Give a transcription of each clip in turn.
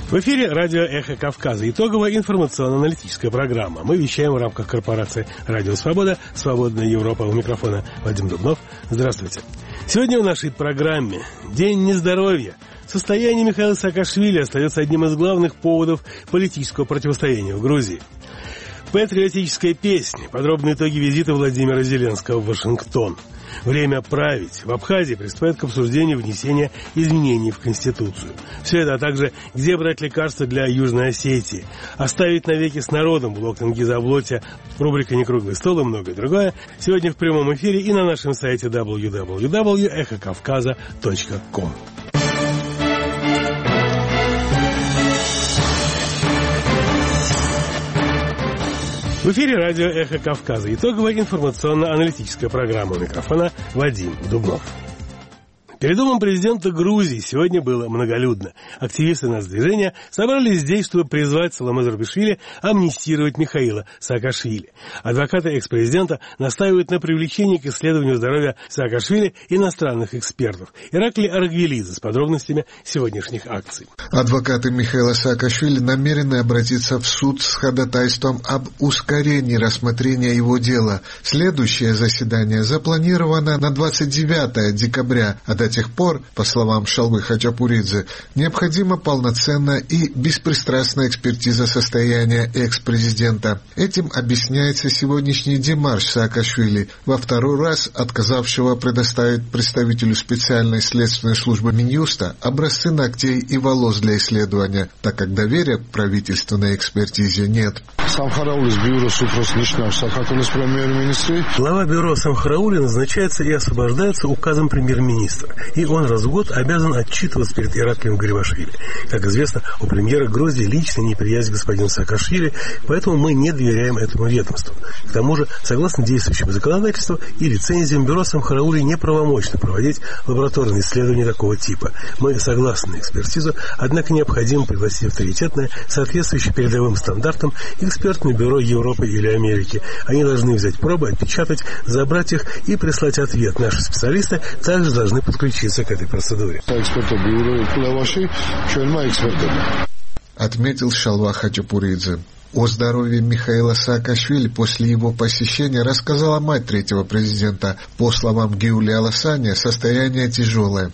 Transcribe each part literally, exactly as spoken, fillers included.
В эфире радио «Эхо Кавказа». Итоговая информационно-аналитическая программа. Мы вещаем в рамках корпорации «Радио Свобода», «Свободная Европа». У микрофона Вадим Дубнов. Здравствуйте. Сегодня в нашей программе День нездоровья. Состояние Михаила Саакашвили остается одним из главных поводов политического противостояния в Грузии. Патриотическая песня. Подробные итоги визита Владимира Зеленского в Вашингтон. Время править. В Абхазии приступает к обсуждению внесения изменений в Конституцию. Все это, а также где брать лекарства для Южной Осетии. Оставить навеки с народом блок Тенгиза-Блотя. Рубрика «Некруглый стол» и многое другое. Сегодня в прямом эфире и на нашем сайте дабл ю дабл ю дабл ю точка эхо кавказа точка ком. В эфире радио «Эхо Кавказа». Итоговая информационно-аналитическая программа. У микрофона Вадим Дубнов. Перед домом президента Грузии сегодня было многолюдно. Активисты нацдвижения собрались здесь, чтобы призвать Саломе Зурабишвили амнистировать Михаила Саакашвили. Адвокаты экс-президента настаивают на привлечении к исследованию здоровья Саакашвили иностранных экспертов. Ираклий Аргвелидзе с подробностями сегодняшних акций. Адвокаты Михаила Саакашвили намерены обратиться в суд с ходатайством об ускорении рассмотрения его дела. Следующее заседание запланировано на двадцать девятое декабря, а до тех пор, по словам Шалвы Хачапуридзе, необходима полноценная и беспристрастная экспертиза состояния экс-президента. Этим объясняется сегодняшний демарш Саакашвили, во второй раз отказавшего предоставить представителю специальной следственной службы Минюста образцы ногтей и волос для исследования, так как доверия к правительственной экспертизе нет. Глава бюро Самхараули назначается и освобождается указом премьер-министра. И он раз в год обязан отчитываться перед Ираклием Гарибашвили. Как известно, у премьера Грузии личная неприязнь к господину Саакашвили, поэтому мы не доверяем этому ведомству. К тому же, согласно действующему законодательству и лицензиям, бюро Самхараули неправомочно проводить лабораторные исследования такого типа. Мы согласны на экспертизу, однако необходимо пригласить авторитетное, соответствующее передовым стандартам, экспертное бюро Европы или Америки. Они должны взять пробы, отпечатать, забрать их и прислать ответ. Наши специалисты также должны подключиться к этой процедуре. Отметил Шалва Хачапуридзе. О здоровье Михаила Саакашвили после его посещения рассказала мать третьего президента. По словам Гиули Аласания, состояние тяжелое.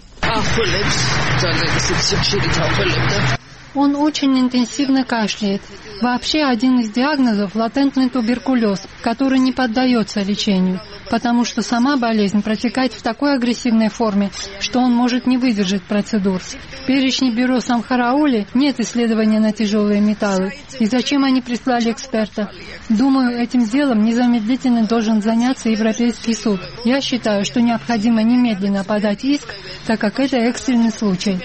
Он очень интенсивно кашляет. Вообще один из диагнозов – латентный туберкулез, который не поддается лечению, потому что сама болезнь протекает в такой агрессивной форме, что он может не выдержать процедур. В перечне бюро Самхараули нет исследования на тяжелые металлы. И зачем они прислали эксперта? Думаю, этим делом незамедлительно должен заняться Европейский суд. Я считаю, что необходимо немедленно подать иск, так как это экстренный случай.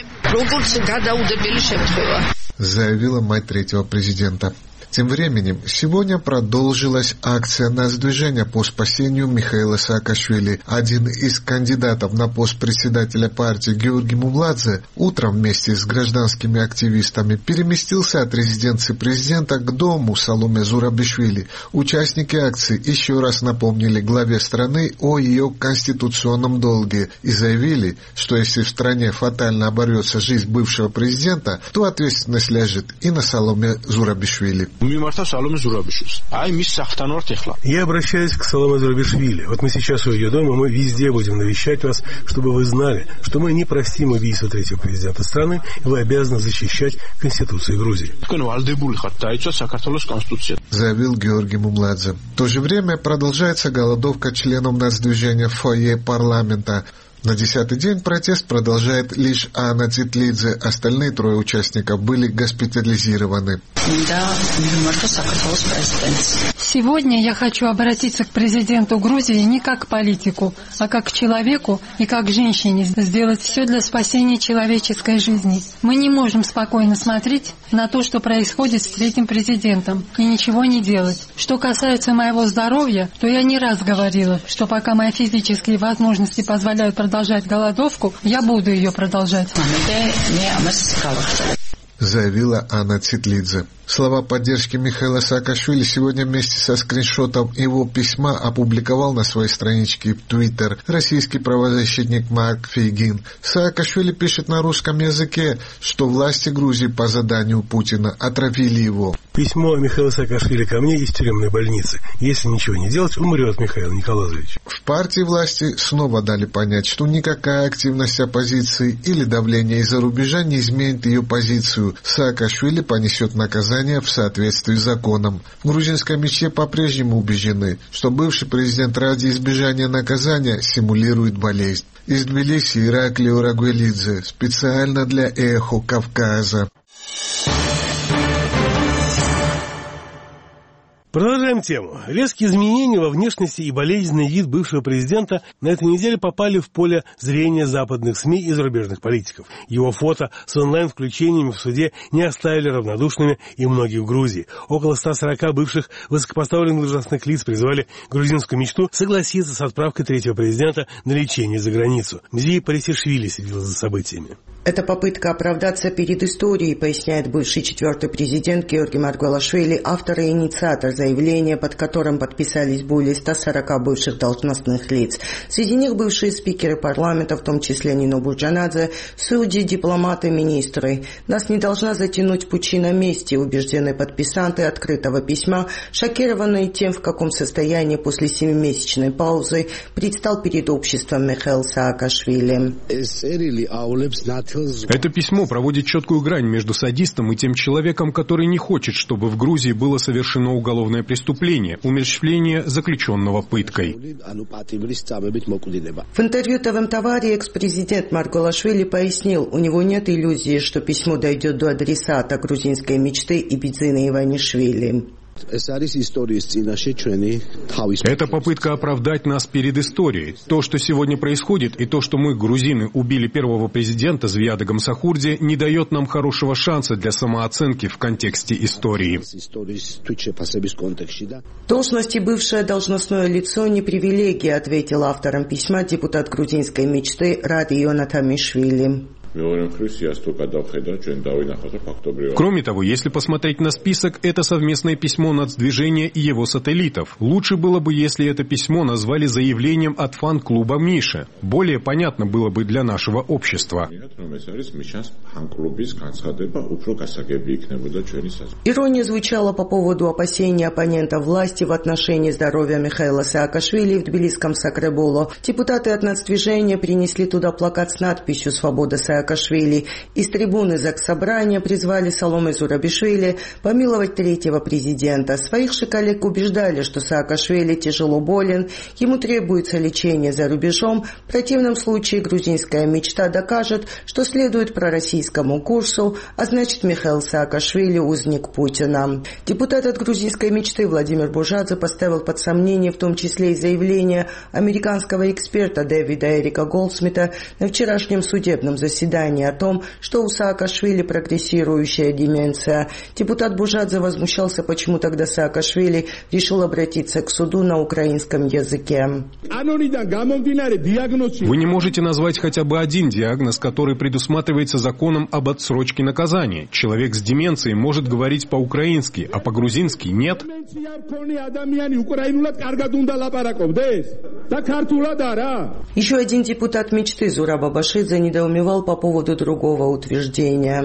Заявила мать третьего президента. Тем временем, сегодня продолжилась акция нацдвижения по спасению Михаила Саакашвили. Один из кандидатов на пост председателя партии Георгий Мумладзе утром вместе с гражданскими активистами переместился от резиденции президента к дому Саломе Зурабишвили. Участники акции еще раз напомнили главе страны о ее конституционном долге и заявили, что если в стране фатально оборвется жизнь бывшего президента, то ответственность лежит и на Саломе Зурабишвили. Я обращаюсь к Саломе Зурабишвили. Вот мы сейчас у ее дома, мы везде будем навещать вас, чтобы вы знали, что мы не простим убийство третьего президента страны, и вы обязаны защищать Конституцию Грузии. Заявил Георгий Мумладзе. В то же время продолжается голодовка членов нацдвижения в фойе парламента. На десятый день протест продолжает лишь Анна Цитлидзе. Остальные трое участников были госпитализированы. Сегодня я хочу обратиться к президенту Грузии не как к политику, а как к человеку и как к женщине, сделать все для спасения человеческой жизни. Мы не можем спокойно смотреть на то, что происходит с третьим президентом, и ничего не делать. Что касается моего здоровья, то я не раз говорила, что пока мои физические возможности позволяют продолжать голодовку, я буду ее продолжать. заявила Анна Цитлидзе. Слова поддержки Михаила Саакашвили сегодня вместе со скриншотом его письма опубликовал на своей страничке в Твиттер российский правозащитник Марк Фейгин. Саакашвили пишет на русском языке, что власти Грузии по заданию Путина отравили его. Письмо Михаила Саакашвили ко мне из тюремной больницы. Если ничего не делать, умрет Михаил Николаевич. В партии власти снова дали понять, что никакая активность оппозиции или давление из-за рубежа не изменит ее позицию. Саакашвили понесет наказание в соответствии с законом. В грузинской мечте по-прежнему убеждены, что бывший президент ради избежания наказания симулирует болезнь. Из Тбилиси Ираклий Урагвелидзе, специально для «Эхо Кавказа». Продолжаем тему. Резкие изменения во внешности и болезненный вид бывшего президента на этой неделе попали в поле зрения западных СМИ и зарубежных политиков. Его фото с онлайн-включениями в суде не оставили равнодушными и многих в Грузии. Около ста сорока бывших высокопоставленных должностных лиц призвали грузинскую мечту согласиться с отправкой третьего президента на лечение за границу. Мзии Парисишвили следил за событиями. Это попытка оправдаться перед историей, поясняет бывший четвертый президент Георгий Маргвелашвили, автор и инициатор заявления, под которым подписались более ста сорока бывших должностных лиц. Среди них бывшие спикеры парламента, в том числе Нино Бурджанадзе, судьи, дипломаты, министры. Нас не должна затянуть пучина мести, убеждены подписанты открытого письма, шокированные тем, в каком состоянии после семимесячной паузы предстал перед обществом Михаил Саакашвили. Это письмо проводит четкую грань между садистом и тем человеком, который не хочет, чтобы в Грузии было совершено уголовное преступление, умерщвление заключенного пыткой. В интервью ТВ Тавари экс-президент Маргвелашвили пояснил, у него нет иллюзии, что письмо дойдет до адресата грузинской мечты и Бидзины Иванишвили. Это попытка оправдать нас перед историей. То, что сегодня происходит, и то, что мы, грузины, убили первого президента Звияда Гамсахурди, не дает нам хорошего шанса для самооценки в контексте истории. Должности бывшее должностное лицо не привилегия, ответил автором письма депутат грузинской мечты Ради Ионатамишвили. Кроме того, если посмотреть на список, это совместное письмо нацдвижения и его сателлитов. Лучше было бы, если это письмо назвали заявлением от фан-клуба Миши. Более понятно было бы для нашего общества. Ирония звучала по поводу опасений оппонентов власти в отношении здоровья Михаила Саакашвили в тбилисском Сакреболо. Депутаты от нацдвижения принесли туда плакат с надписью «Свобода Саакашвили». Из трибуны Заксобрания призвали Саломе Зурабишвили помиловать третьего президента. Своих же коллег убеждали, что Саакашвили тяжело болен, ему требуется лечение за рубежом. В противном случае грузинская мечта докажет, что следует пророссийскому курсу, а значит Михаил Саакашвили узник Путина. Депутат от грузинской мечты Владимир Бужадзе поставил под сомнение в том числе и заявление американского эксперта Дэвида Эрика Голдсмита на вчерашнем судебном заседании о том, что у Саакашвили прогрессирующая деменция. Депутат Бужадзе возмущался, почему тогда Саакашвили решил обратиться к суду на украинском языке. Вы не можете назвать хотя бы один диагноз, который предусматривается законом об отсрочке наказания. Человек с деменцией может говорить по-украински, а по-грузински нет. Еще один депутат мечты Зураб Абашидзе недоумевал по поводу другого утверждения.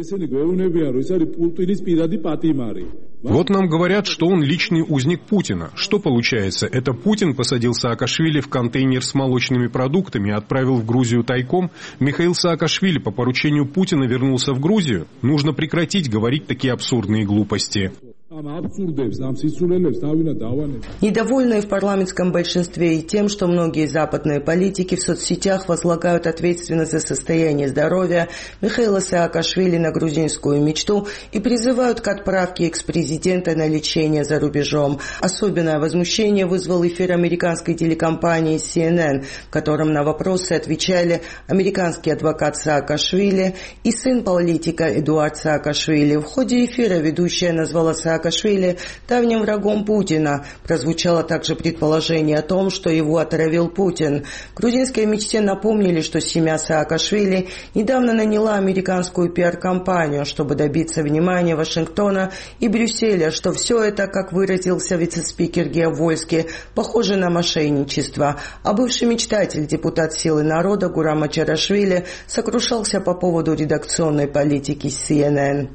Вот нам говорят, что он личный узник Путина. Что получается? Это Путин посадил Саакашвили в контейнер с молочными продуктами и отправил в Грузию тайком? Михаил Саакашвили по поручению Путина вернулся в Грузию? Нужно прекратить говорить такие абсурдные глупости. Недовольные в парламентском большинстве и тем, что многие западные политики в соцсетях возлагают ответственность за состояние здоровья Михаила Саакашвили на грузинскую мечту и призывают к отправке экс-президента на лечение за рубежом. Особенное возмущение вызвал эфир американской телекомпании си эн эн, в котором на вопросы отвечали американский адвокат Саакашвили и сын политика Эдуард Саакашвили. В ходе эфира ведущая назвала Саакашвили Саакашвили давним врагом Путина. Прозвучало также предположение о том, что его отравил Путин. В грузинской мечте напомнили, что семья Саакашвили недавно наняла американскую пиар-компанию, чтобы добиться внимания Вашингтона и Брюсселя, что все это, как выразился вице-спикер Гео Вольски, похоже на мошенничество. А бывший мечтатель, депутат «Силы народа» Гурам Мачарашвили сокрушался по поводу редакционной политики си эн эн.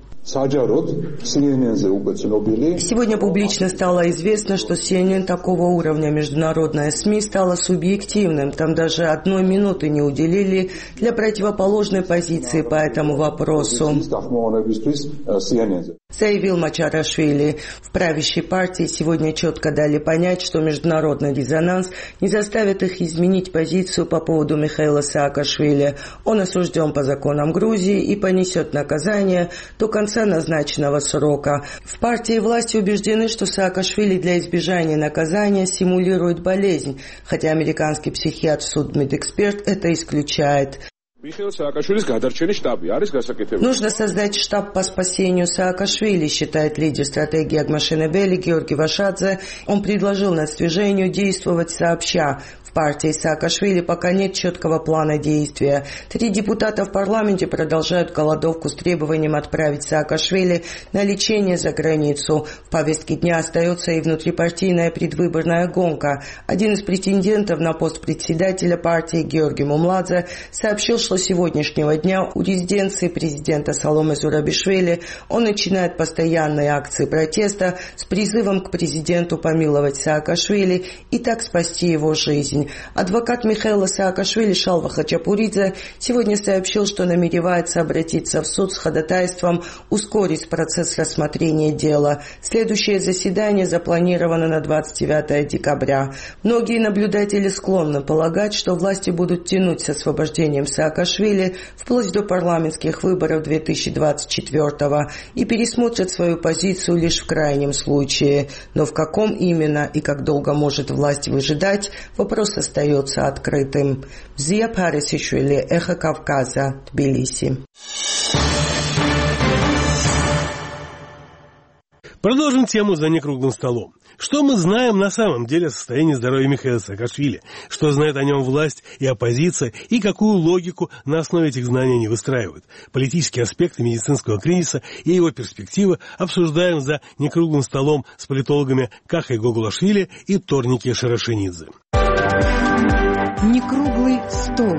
Сегодня публично стало известно, что си эн эн такого уровня международная СМИ стала субъективным. Там даже одной минуты не уделили для противоположной позиции по этому вопросу, заявил Мачарашвили. В правящей партии сегодня четко дали понять, что международный резонанс не заставит их изменить позицию по поводу Михаила Саакашвили. Он осужден по законам Грузии и понесет наказание до конца назначенного срока. В партии власти убеждены, что Саакашвили для избежания наказания симулирует болезнь, хотя американский психиатр, судмедэксперт это исключает. Нужно создать штаб по спасению Саакашвили, считает лидер стратегии Агмашенебели Георгий Вашадзе. Он предложил нацдвижению действовать сообща. В партии Саакашвили пока нет четкого плана действия. Три депутата в парламенте продолжают голодовку с требованием отправить Саакашвили на лечение за границу. В повестке дня остается и внутрипартийная предвыборная гонка. Один из претендентов на пост председателя партии Георгий Мумладзе сообщил, что с сегодняшнего дня у резиденции президента Саломе Зурабишвили он начинает постоянные акции протеста с призывом к президенту помиловать Саакашвили и так спасти его жизнь. Адвокат Михаила Саакашвили Шалва Хачапуридзе сегодня сообщил, что намеревается обратиться в суд с ходатайством ускорить процесс рассмотрения дела. Следующее заседание запланировано на двадцать девятое декабря. Многие наблюдатели склонны полагать, что власти будут тянуть с освобождением Саакашвили вплоть до парламентских выборов две тысячи двадцать четвёртого и пересмотрят свою позицию лишь в крайнем случае. Но в каком именно и как долго может власть выжидать, вопрос остается открытым. Зия Парисишвили, Эхо Кавказа, Тбилиси. Продолжим тему за некруглым столом. Что мы знаем на самом деле о состоянии здоровья Михаила Саакашвили? Что знает о нем власть и оппозиция? И какую логику на основе этих знаний они выстраивают? Политические аспекты медицинского кризиса и его перспективы обсуждаем за некруглым столом с политологами Кахой Гогулашвили и Торники Шарашенидзе. Некруглый стол.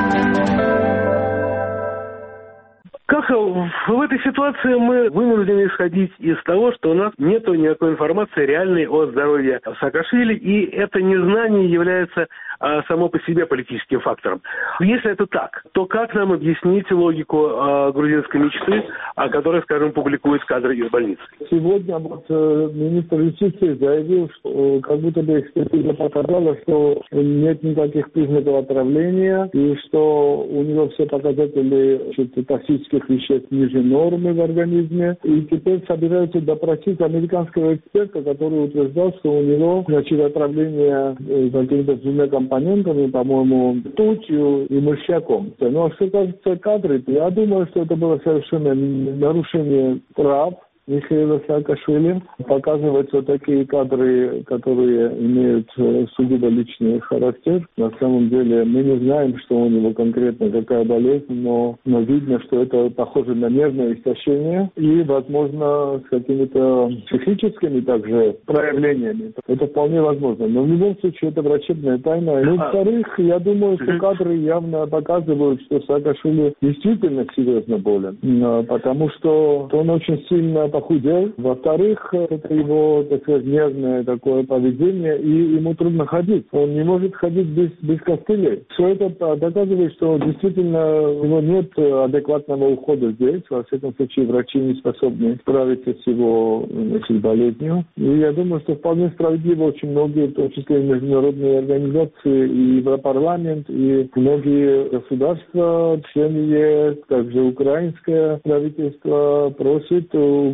Каха, в этой ситуации мы вынуждены исходить из того, что у нас нет никакой информации реальной о здоровье Саакашвили, и это незнание является а, само по себе политическим фактором. Если это так, то как нам объяснить логику а, грузинской мечты, о которой, скажем, публикуют кадры из больницы? Сегодня вот, министр юстиции заявил, что как будто бы экспертиза показала, что нет никаких признаков отравления, и что у него все показатели токсических веществ ниже нормы в организме. И теперь собираются допросить американского эксперта, который утверждал, что у него значит, отравление какими-то двумя компонентами, по-моему, ртутью и мышьяком. Но что касается кадров, я думаю, что это было совершенно нарушение прав Михаила Саакашвили. Показываются такие кадры, которые имеют сугубо личный характер. На самом деле мы не знаем, что у него конкретно какая болезнь, но, но видно, что это похоже на нервное истощение и, возможно, с какими-то психическими также проявлениями. Это вполне возможно. Но в любом случае это врачебная тайна. Ну, во-вторых, я думаю, что кадры явно показывают, что Саакашвили действительно серьезно болен, потому что он очень сильно похудел. Во-вторых, это его, так сказать, нервное такое поведение, и ему трудно ходить. Он не может ходить без, без костылей. Все это доказывает, что действительно у него нет адекватного ухода здесь. Во всяком случае, врачи не способны справиться с его, значит, болезнью. И я думаю, что вполне справедливо очень многие, в том числе и международные организации, и Европарламент, и многие государства, члены ЕС, также украинское правительство просит у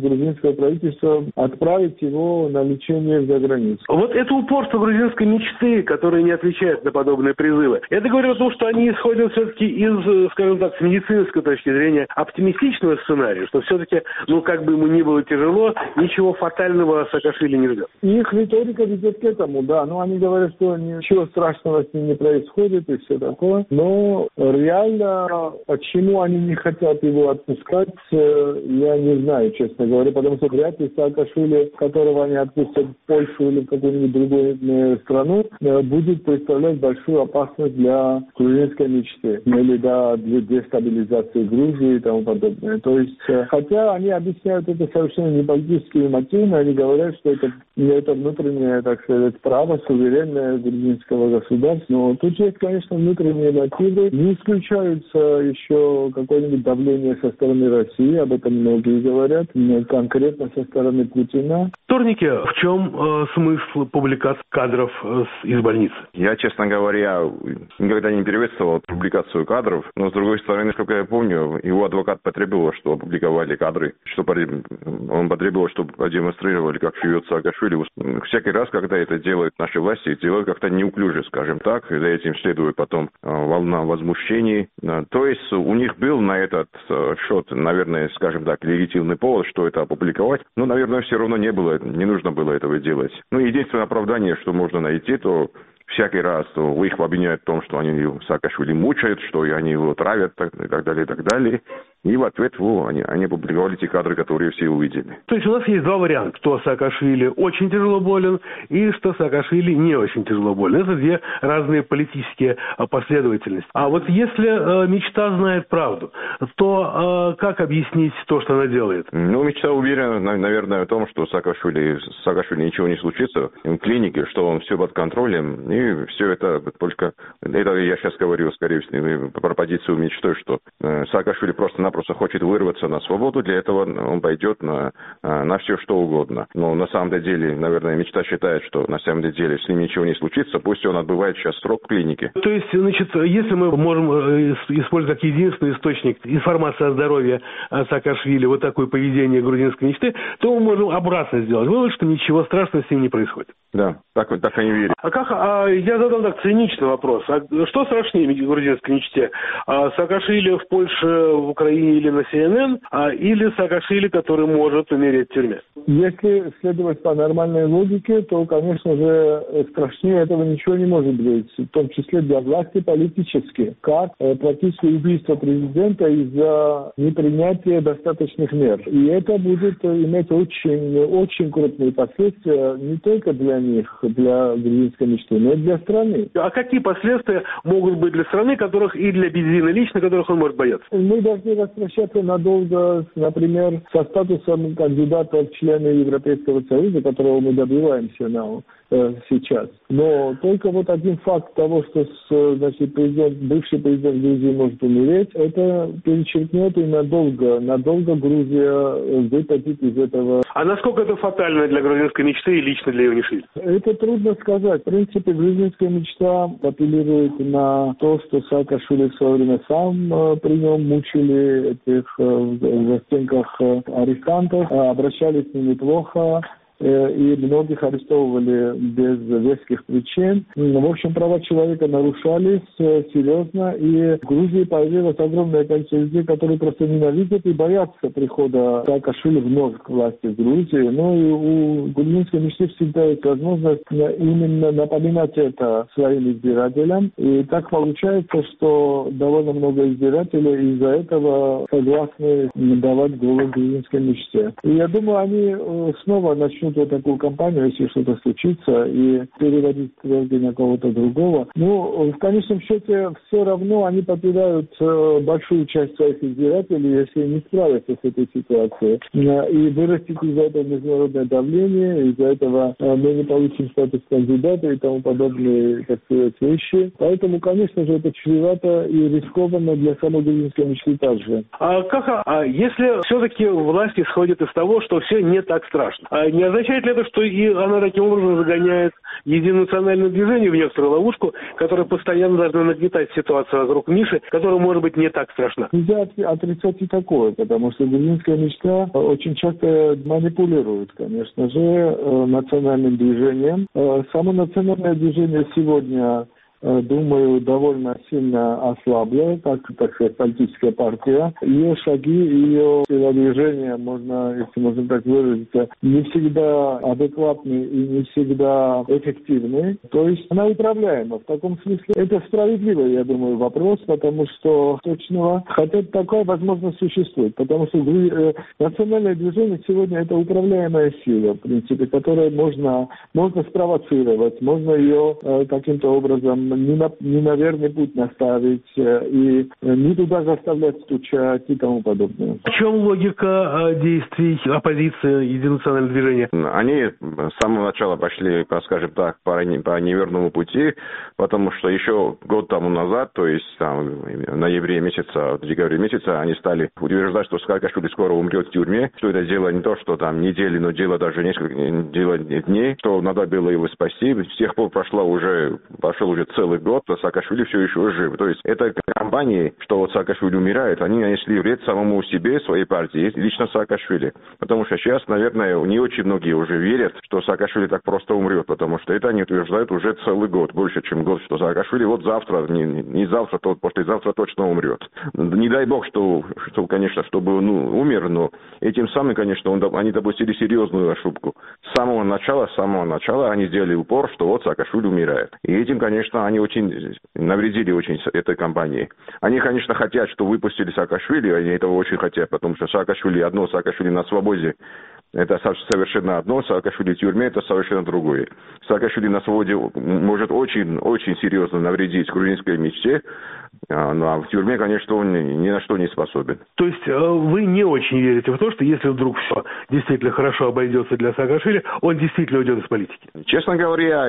грузинского правительства отправить его на лечение за границу. Вот это упорство грузинской мечты, которое не отвечает на подобные призывы, это говорит о том, что они исходят все-таки из, скажем так, с медицинской точки зрения оптимистичного сценария, что все-таки, ну, как бы ему ни было тяжело, ничего фатального Саакашвили не ждет. Их риторика ведет к этому, да. Но они говорят, что ничего страшного с ним не происходит и все такое. Но реально, почему они не хотят его отпускать, я не знаю, честно говоря. Потому что вряд ли Саакашвили, которого они отпустят в Польшу или в какую-нибудь другую страну, будет представлять большую опасность для грузинской мечты. Или да, для дестабилизации Грузии и тому подобное. То есть, хотя они объясняют это совершенно не политическими мотивами, они говорят, что это, это внутреннее, так сказать, право, суверенное грузинского государства. Но тут есть, конечно, внутренние мотивы. Не исключаются еще какое-нибудь давление со стороны России, об этом многие говорят, конкретно со стороны Путина. Вторники, в чем э, смысл публикации кадров э, из больницы? Я, честно говоря, никогда не приветствовал публикацию кадров, но, с другой стороны, насколько я помню, его адвокат потребовал, чтобы опубликовали кадры, что он потребовал, чтобы продемонстрировали, как живет Саакашвили. Всякий раз, когда это делают наши власти, делают как-то неуклюже, скажем так, и за этим следует потом волна возмущений. То есть у них был на этот счет, наверное, скажем так, легитимный повод, что это опубликовать, но, наверное, все равно не было, не нужно было этого делать. Ну, единственное оправдание, что можно найти, то всякий раз то их обвиняют в том, что они Саакашвили мучают, что они его травят и так далее, и так далее. И в ответ во, они, они опубликовали те кадры, которые все увидели. То есть у нас есть два варианта, что Саакашвили очень тяжело болен и что Саакашвили не очень тяжело болен. Это две разные политические последовательности. А вот если э, мечта знает правду, то э, как объяснить то, что она делает? Ну, мечта уверена, наверное, в том, что Саакашвили, Саакашвили ничего не случится в клинике, что он все под контролем. И все это только... Это я сейчас говорю, скорее всего, про позицию мечты, что э, Саакашвили просто-напросто хочет вырваться на свободу. Для этого он пойдет на, на все, что угодно. Но на самом деле, наверное, мечта считает, что на самом деле с ним ничего не случится. Пусть он отбывает сейчас срок в клинике. То есть, значит, если мы можем использовать как единственный источник информации о здоровье Саакашвили вот такое поведение грузинской мечты, то мы можем обратно сделать вывод, что ничего страшного с ним не происходит. Да, так, так они верят. А как, а я задам так циничный вопрос. А что страшнее грузинской мечте? А Саакашвили в Польше, в Украине или на Си Эн Эн? А, или Саакашвили, который может умереть в тюрьме? Если следовать по нормальной логике, то, конечно же, страшнее этого ничего не может быть. В том числе для власти политически. Как практически убийство президента из-за непринятия достаточных мер. И это будет иметь очень, очень крупные последствия не только для них, для грузинской мечты, но и для страны. А какие последствия могут быть для страны, которых и для Бедзина лично, которых он может бояться? Мы должны распрощаться надолго, например, со статусом кандидата в члены Европейского Союза, которого мы добиваемся на, э, сейчас. Но только вот один факт того, что с, значит, президент, бывший президент Грузии может умереть, это перечеркнет и надолго, надолго Грузия выпадет из этого. А насколько это фатально для грузинской мечты и лично для Иванишвили? Это трудно сказать. В принципе, грузинская мечта апеллирует на то, что Саакашвили в свое время сам э, при нем мучили этих э, в застенках э, арестантов, э, обращались с ними плохо. И многих арестовывали без веских причин. В общем, права человека нарушались серьезно, и в Грузии появилось огромное количество людей, которые просто ненавидят и боятся прихода Саакашвили вновь к власти в Грузии. Ну и у грузинской мечты всегда есть возможность именно напоминать это своим избирателям. И так получается, что довольно много избирателей из-за этого согласны давать голос грузинской мечте. И я думаю, они снова начнут вот такую кампанию, если что-то случится, и переводить стрелки на кого-то другого. Ну, в конечном счете, все равно они потеряют э, большую часть своих избирателей, если не справятся с этой ситуацией. И вырастет из-за этого международное давление, из-за этого э, мы не получим статус кандидата и тому подобные, так сказать, вещи. Поэтому, конечно же, это чревато и рискованно для самой грузинской мечты также. А как, а если все-таки власть исходит из того, что все не так страшно? А не означает ли это, что и она таким образом загоняет единое национальное движение в некоторую ловушку, которая постоянно должна нагнетать ситуацию вокруг Миши, которая может быть не так страшна? Нельзя отрицать и такое, потому что грузинская мечта очень часто манипулирует, конечно же, национальным движением. Само национальное движение сегодня, думаю, довольно сильно ослабло, как, так сказать, политическая партия. Ее шаги, ее телодвижения, можно, если можно так выразиться, не всегда адекватны и не всегда эффективны. То есть она управляема. В таком смысле это справедливый, я думаю, вопрос, потому что точного, хотя такая возможность существует, потому что э, национальное движение сегодня это управляемая сила, в принципе, которую можно, можно спровоцировать, можно ее э, каким-то образом Не на, не на верный путь наставить и не туда заставлять стучать и тому подобное. В чем логика действий оппозиции Единое национальное движение? Они с самого начала пошли, скажем так, по, по неверному пути, потому что еще год тому назад, то есть там, в ноябре месяца, в декабре месяца, они стали утверждать, что Саакашвили скоро умрет в тюрьме, что это дело не то, что там недели, но дело даже несколько дело дней, что надо было его спасти. С тех пор прошло уже, прошел уже целый год, а Саакашвили все еще жив. То есть это компании, что вот Саакашвили умирает, они нанесли вред самому себе, своей партии, лично Саакашвили. Потому что сейчас, наверное, не очень многие уже верят, что Саакашвили так просто умрет, потому что это они утверждают уже целый год, больше, чем год, что Саакашвили вот завтра, не, не завтра, то послезавтра точно умрет. Не дай бог, что, что конечно, чтобы он ну, умер, но этим самым, конечно, он, они допустили серьезную ошибку. С самого начала, с самого начала они сделали упор, что вот Саакашвили умирает. И этим, конечно, они очень навредили очень этой компании. Они, конечно, хотят, что выпустили Саакашвили, они этого очень хотят, потому что Саакашвили одно, Саакашвили на свободе, это совершенно одно, Саакашвили в тюрьме, это совершенно другое. Саакашвили на свободе может очень-очень серьезно навредить грузинской мечте, но в тюрьме, конечно, он ни на что не способен. То есть вы не очень верите в то, что если вдруг все действительно хорошо обойдется для Саакашвили, он действительно уйдет из политики? Честно говоря,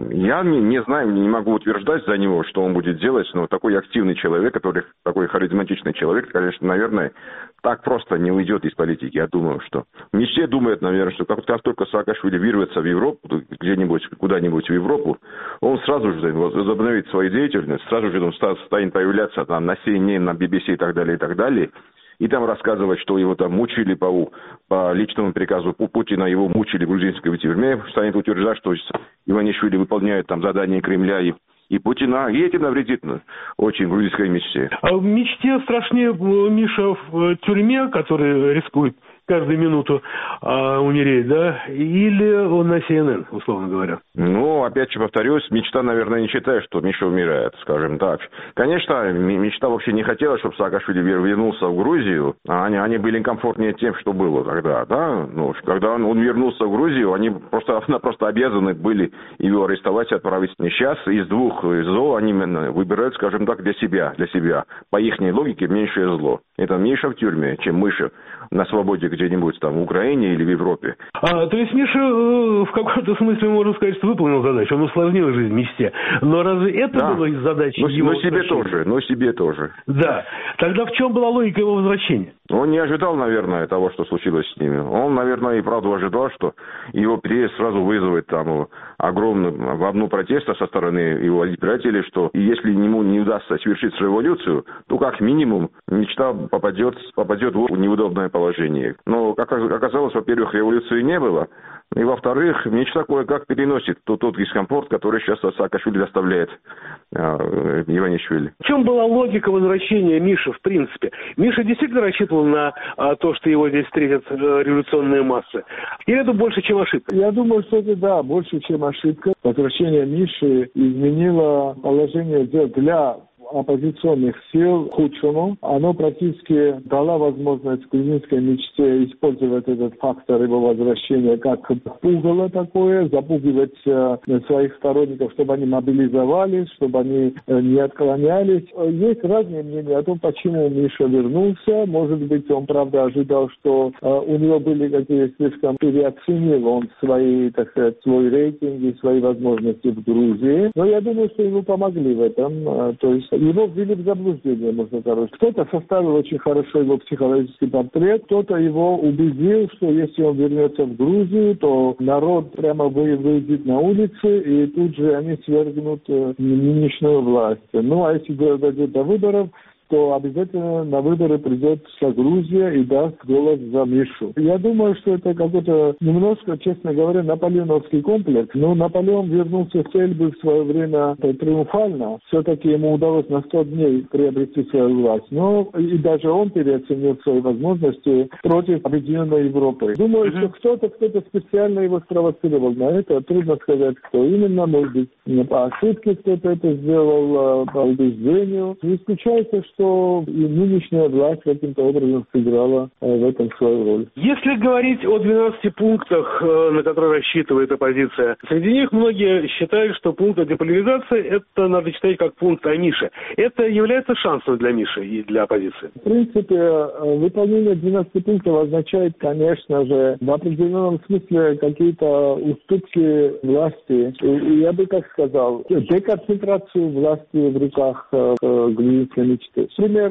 я не, не знаю, не могу утверждать за него, что он будет делать, но такой активный человек, который такой харизматичный человек, конечно, наверное, так просто не уйдет из политики. Я думаю, что не все думают, наверное, что как, как только Саакашвили вырвется в Европу, где-нибудь, куда-нибудь в Европу, он сразу же возобновит свою деятельность, сразу же он станет появляться там на си эн эн, на би би си и так далее, и так далее, и там рассказывать, что его там мучили по, по личному приказу Путина, его мучили в грузинской тюрьме, станет утверждать, что Иванишвили выполняет там задания Кремля и и Путина, и этим навредит очень грузинской мечте. А в мечте страшнее Миша в тюрьме, который рискует каждую минуту а, умереть, да? Или он на си эн эн, условно говоря? Ну, опять же повторюсь, мечта, наверное, не считает, что Миша умирает, скажем так. Конечно, мечта вообще не хотела, чтобы Саакашвили вернулся в Грузию. Они, они были комфортнее тем, что было тогда, да? Ну, когда он, он вернулся в Грузию, они просто, просто обязаны были его арестовать и отправить. Сейчас из двух зол они выбирают, скажем так, для себя, для себя. По их логике меньшее зло. Это Миша в тюрьме, чем Миша на свободе где-нибудь там в Украине или в Европе. А, то есть Миша э, в каком-то смысле, можно сказать, что выполнил задачу, он усложнил жизнь мечте. Но разве это да. было задачей но, его но себе тоже, но себе тоже. Да. Тогда в чем была логика его возвращения? Он не ожидал, наверное, того, что случилось с ними. Он, наверное, и правда ожидал, что его приезд сразу вызовет там огромную волну протеста со стороны его избирателей, что если ему не удастся совершить революцию, то как минимум мечта попадет, попадет в неудобное положение. Но, как оказалось, во-первых, революции не было, и, во-вторых, мечта кое-как переносит тот, тот дискомфорт, который сейчас Саакашвили доставляет э, Иванишвили. В чем была логика возвращения Миши, в принципе? Миша действительно рассчитывал на а, то, что его здесь встретят э, революционные массы? Или это больше, чем ошибка? Я думаю, что это, да, больше, чем ошибка. Возвращение Миши изменило положение дел для оппозиционных сил к худшему. Оно практически дало возможность грузинской мечте использовать этот фактор его возвращения как пугало такое, запугивать э, своих сторонников, чтобы они мобилизовались, чтобы они э, не отклонялись. Есть разные мнения о том, почему Миша вернулся. Может быть, он, правда, ожидал, что э, у него были какие-то слишком переоценил он свои, так сказать, свой рейтинг и свои возможности в Грузии. Но я думаю, что ему помогли в этом. Э, то есть его ввели в заблуждение, можно сказать. Кто-то составил очень хорошо его психологический портрет, кто-то его убедил, что если он вернется в Грузию, то народ прямо выйдет на улицы, и тут же они свергнут нынешнюю власть. Ну, а если дойдет до выборов, то обязательно на выборы придет вся Грузия и даст голос за Мишу. Я думаю, что это какой-то немножко, честно говоря, наполеоновский комплекс. Но Наполеон вернулся с Эльбы в свое время триумфально. Все-таки ему удалось на сто дней приобрести свою власть. Но и даже он переоценил свои возможности против Объединенной Европы. Думаю, mm-hmm. что кто-то, кто-то специально его спровоцировал на это. Трудно сказать, кто именно. Может быть, по ошибке кто-то это сделал, по убеждению. Не исключается, что что и нынешняя власть каким-то образом сыграла в этом свою роль. Если говорить о двенадцати пунктах, на которые рассчитывает оппозиция, среди них многие считают, что пункт о деполяризации это надо читать как пункт о Мише. Это является шансом для Миши и для оппозиции? В принципе, выполнение двенадцати пунктов означает, конечно же, в определенном смысле какие-то уступки власти. И я бы так сказал, деконцентрацию власти в руках грузинской мечты. Например,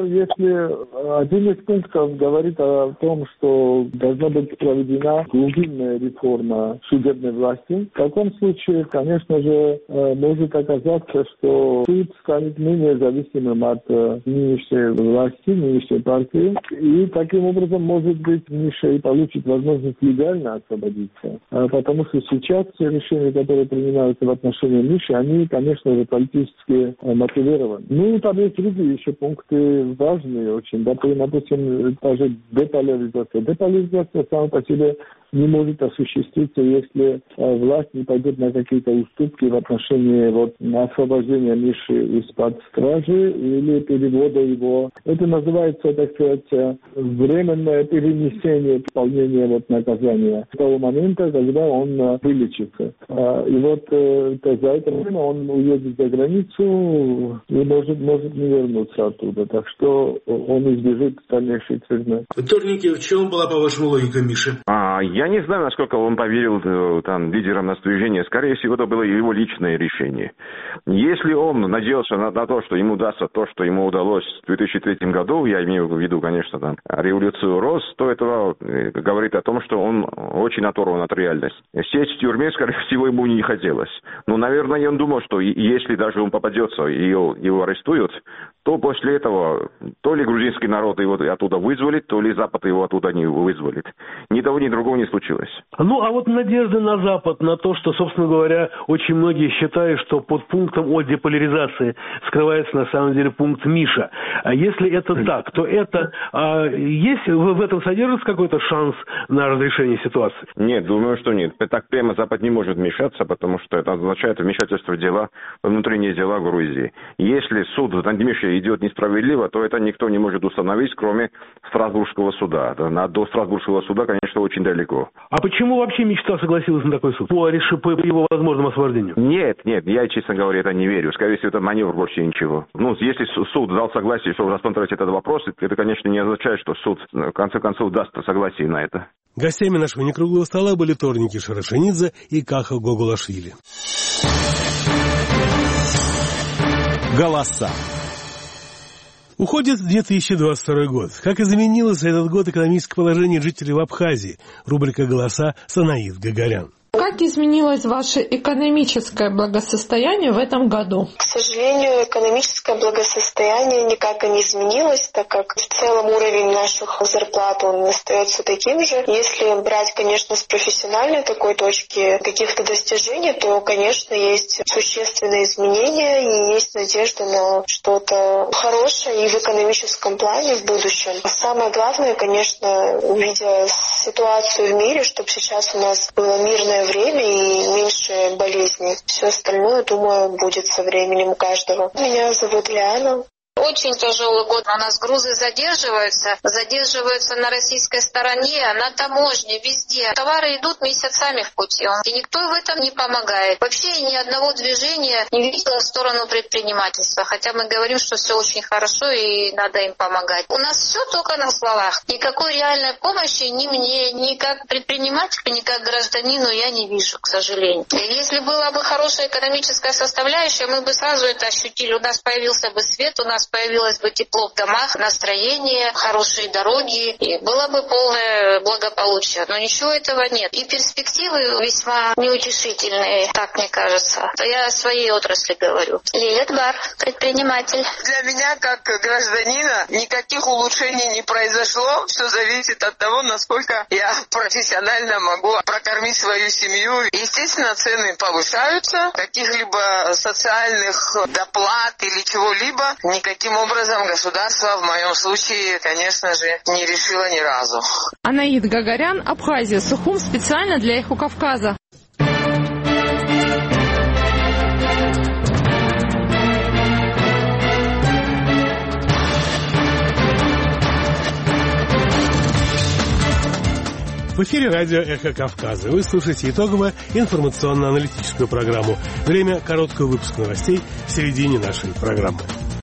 если один из пунктов говорит о том, что должна быть проведена глубинная реформа судебной власти, в таком случае, конечно же, может оказаться, что суд станет менее зависимым от нынешней власти, нынешней партии, и таким образом, может быть, Миша и получит возможность легально освободиться. Потому что сейчас все решения, которые принимаются в отношении Миши, они, конечно же, политически мотивированы. Ну, там есть другие еще пункты важные очень. Допустим, та же деполяризация. Деполяризация сама по себе не может осуществиться, если власть не пойдет на какие-то уступки в отношении вот, освобождения Миши из-под стражи или перевода его. Это называется, так сказать, временное перенесение исполнения вот, наказания с того момента, когда он вылечится. И вот за это время он уедет за границу и может, может не вернуться оттуда. Так что он избежит дальнейшей тюрьмы. Вторники, в чем была, по-вашему, логика Миши? А, я не знаю, насколько он поверил там, лидерам наступления. Скорее всего, это было его личное решение. Если он надеялся на, на то, что ему удастся то, что ему удалось в две тысячи третьем году, я имею в виду, конечно, там, революцию РОС, то это говорит о том, что он очень оторван от реальности. Сесть в тюрьме, скорее всего, ему не хотелось. Но, наверное, он думал, что если даже он попадется и его, его арестуют, то после этого то ли грузинский народ его оттуда вызволит, то ли Запад его оттуда не вызволит. Ни того, ни другого не случилось. Ну, а вот надежды на Запад, на то, что, собственно говоря, очень многие считают, что под пунктом о деполяризации скрывается на самом деле пункт Миша. А если это так, то это а, есть в, в этом содержится какой-то шанс на разрешение ситуации? Нет, думаю, что нет. Так прямо Запад не может вмешаться, потому что это означает вмешательство в дела, внутренние дела Грузии. Если суд над Мишей идет несправедливо, то это никто не может установить, кроме Страсбургского суда. До Страсбургского суда, конечно, очень далеко. А почему вообще мечта согласилась на такой суд? По, по его возможному освобождению? Нет, нет, я, честно говоря, это не верю. Скорее всего, это маневр, больше ничего. Ну, если суд дал согласие, чтобы рассмотреть этот вопрос, это, конечно, не означает, что суд, в конце концов, даст согласие на это. Гостями нашего некруглого стола были Торники Шарашенидзе и Каха Гогулашвили. Голоса. Уходит две тысячи двадцать второй год. Как изменилось за этот год экономическое положение жителей в Абхазии? Рубрика «Голоса» Санаид Гагарян. Как изменилось ваше экономическое благосостояние в этом году? К сожалению, экономическое благосостояние никак и не изменилось, так как в целом уровень наших зарплат он остается таким же. Если брать, конечно, с профессиональной такой точки каких-то достижений, то, конечно, есть существенные изменения и есть надежда на что-то хорошее и в экономическом плане в будущем. Самое главное, конечно, увидя ситуацию в мире, чтобы сейчас у нас было мирное время и меньше болезней. Все остальное, думаю, будет со временем у каждого. Меня зовут Лиана. Очень тяжелый год. У нас грузы задерживаются, задерживаются на российской стороне, на таможне, везде. Товары идут месяцами в пути, и никто в этом не помогает. Вообще ни одного движения не видела в сторону предпринимательства, хотя мы говорим, что все очень хорошо и надо им помогать. У нас все только на словах. Никакой реальной помощи ни мне, ни как предпринимателю, ни как гражданину я не вижу, к сожалению. Если была бы хорошая экономическая составляющая, мы бы сразу это ощутили. У нас появился бы свет, у нас появилось бы тепло в домах, настроение, хорошие дороги, и было бы полное благополучие. Но ничего этого нет. И перспективы весьма неутешительные, так мне кажется. Я о своей отрасли говорю. Лилия Эдгар, предприниматель. Для меня, как гражданина, никаких улучшений не произошло. Все зависит от того, насколько я профессионально могу прокормить свою семью. Естественно, цены повышаются. Каких-либо социальных доплат или чего-либо никаким образом государство в моем случае, конечно же, не решило ни разу. Анаид Гагарян, Абхазия, Сухум, специально для Эхо Кавказа. В эфире радио «Эхо Кавказа». Вы слушаете итоговую информационно-аналитическую программу. Время короткого выпуска новостей в середине нашей программы.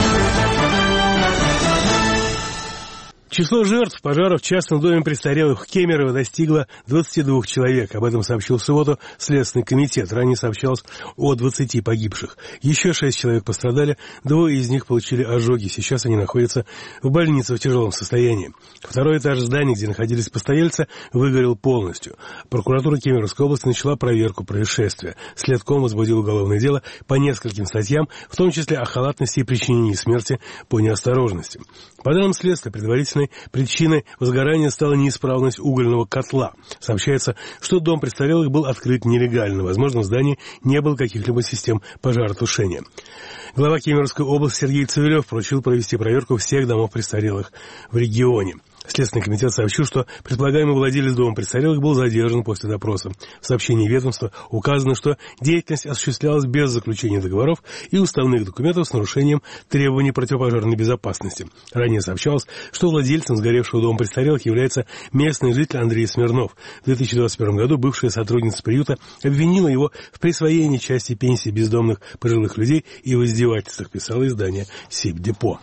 Число жертв пожара в частном доме престарелых в Кемерово достигло двадцати двух человек. Об этом сообщил в субботу Следственный комитет. Ранее сообщалось о двадцати погибших. Еще шесть человек пострадали, двое из них получили ожоги. Сейчас они находятся в больнице в тяжелом состоянии. Второй этаж здания, где находились постояльцы, выгорел полностью. Прокуратура Кемеровской области начала проверку происшествия. Следком возбудил уголовное дело по нескольким статьям, в том числе о халатности и причинении смерти по неосторожности. По данным следствия, предварительной причиной возгорания стала неисправность угольного котла. Сообщается, что дом престарелых был открыт нелегально. Возможно, в здании не было каких-либо систем пожаротушения. Глава Кемеровской области Сергей Цивилев поручил провести проверку всех домов престарелых в регионе. Следственный комитет сообщил, что предполагаемый владелец дома престарелых был задержан после допроса. В сообщении ведомства указано, что деятельность осуществлялась без заключения договоров и уставных документов с нарушением требований противопожарной безопасности. Ранее сообщалось, что владельцем сгоревшего дома престарелых является местный житель Андрей Смирнов. В две тысячи двадцать первом году бывшая сотрудница приюта обвинила его в присвоении части пенсии бездомных пожилых людей и в издевательствах, писало издание «Сибдепо».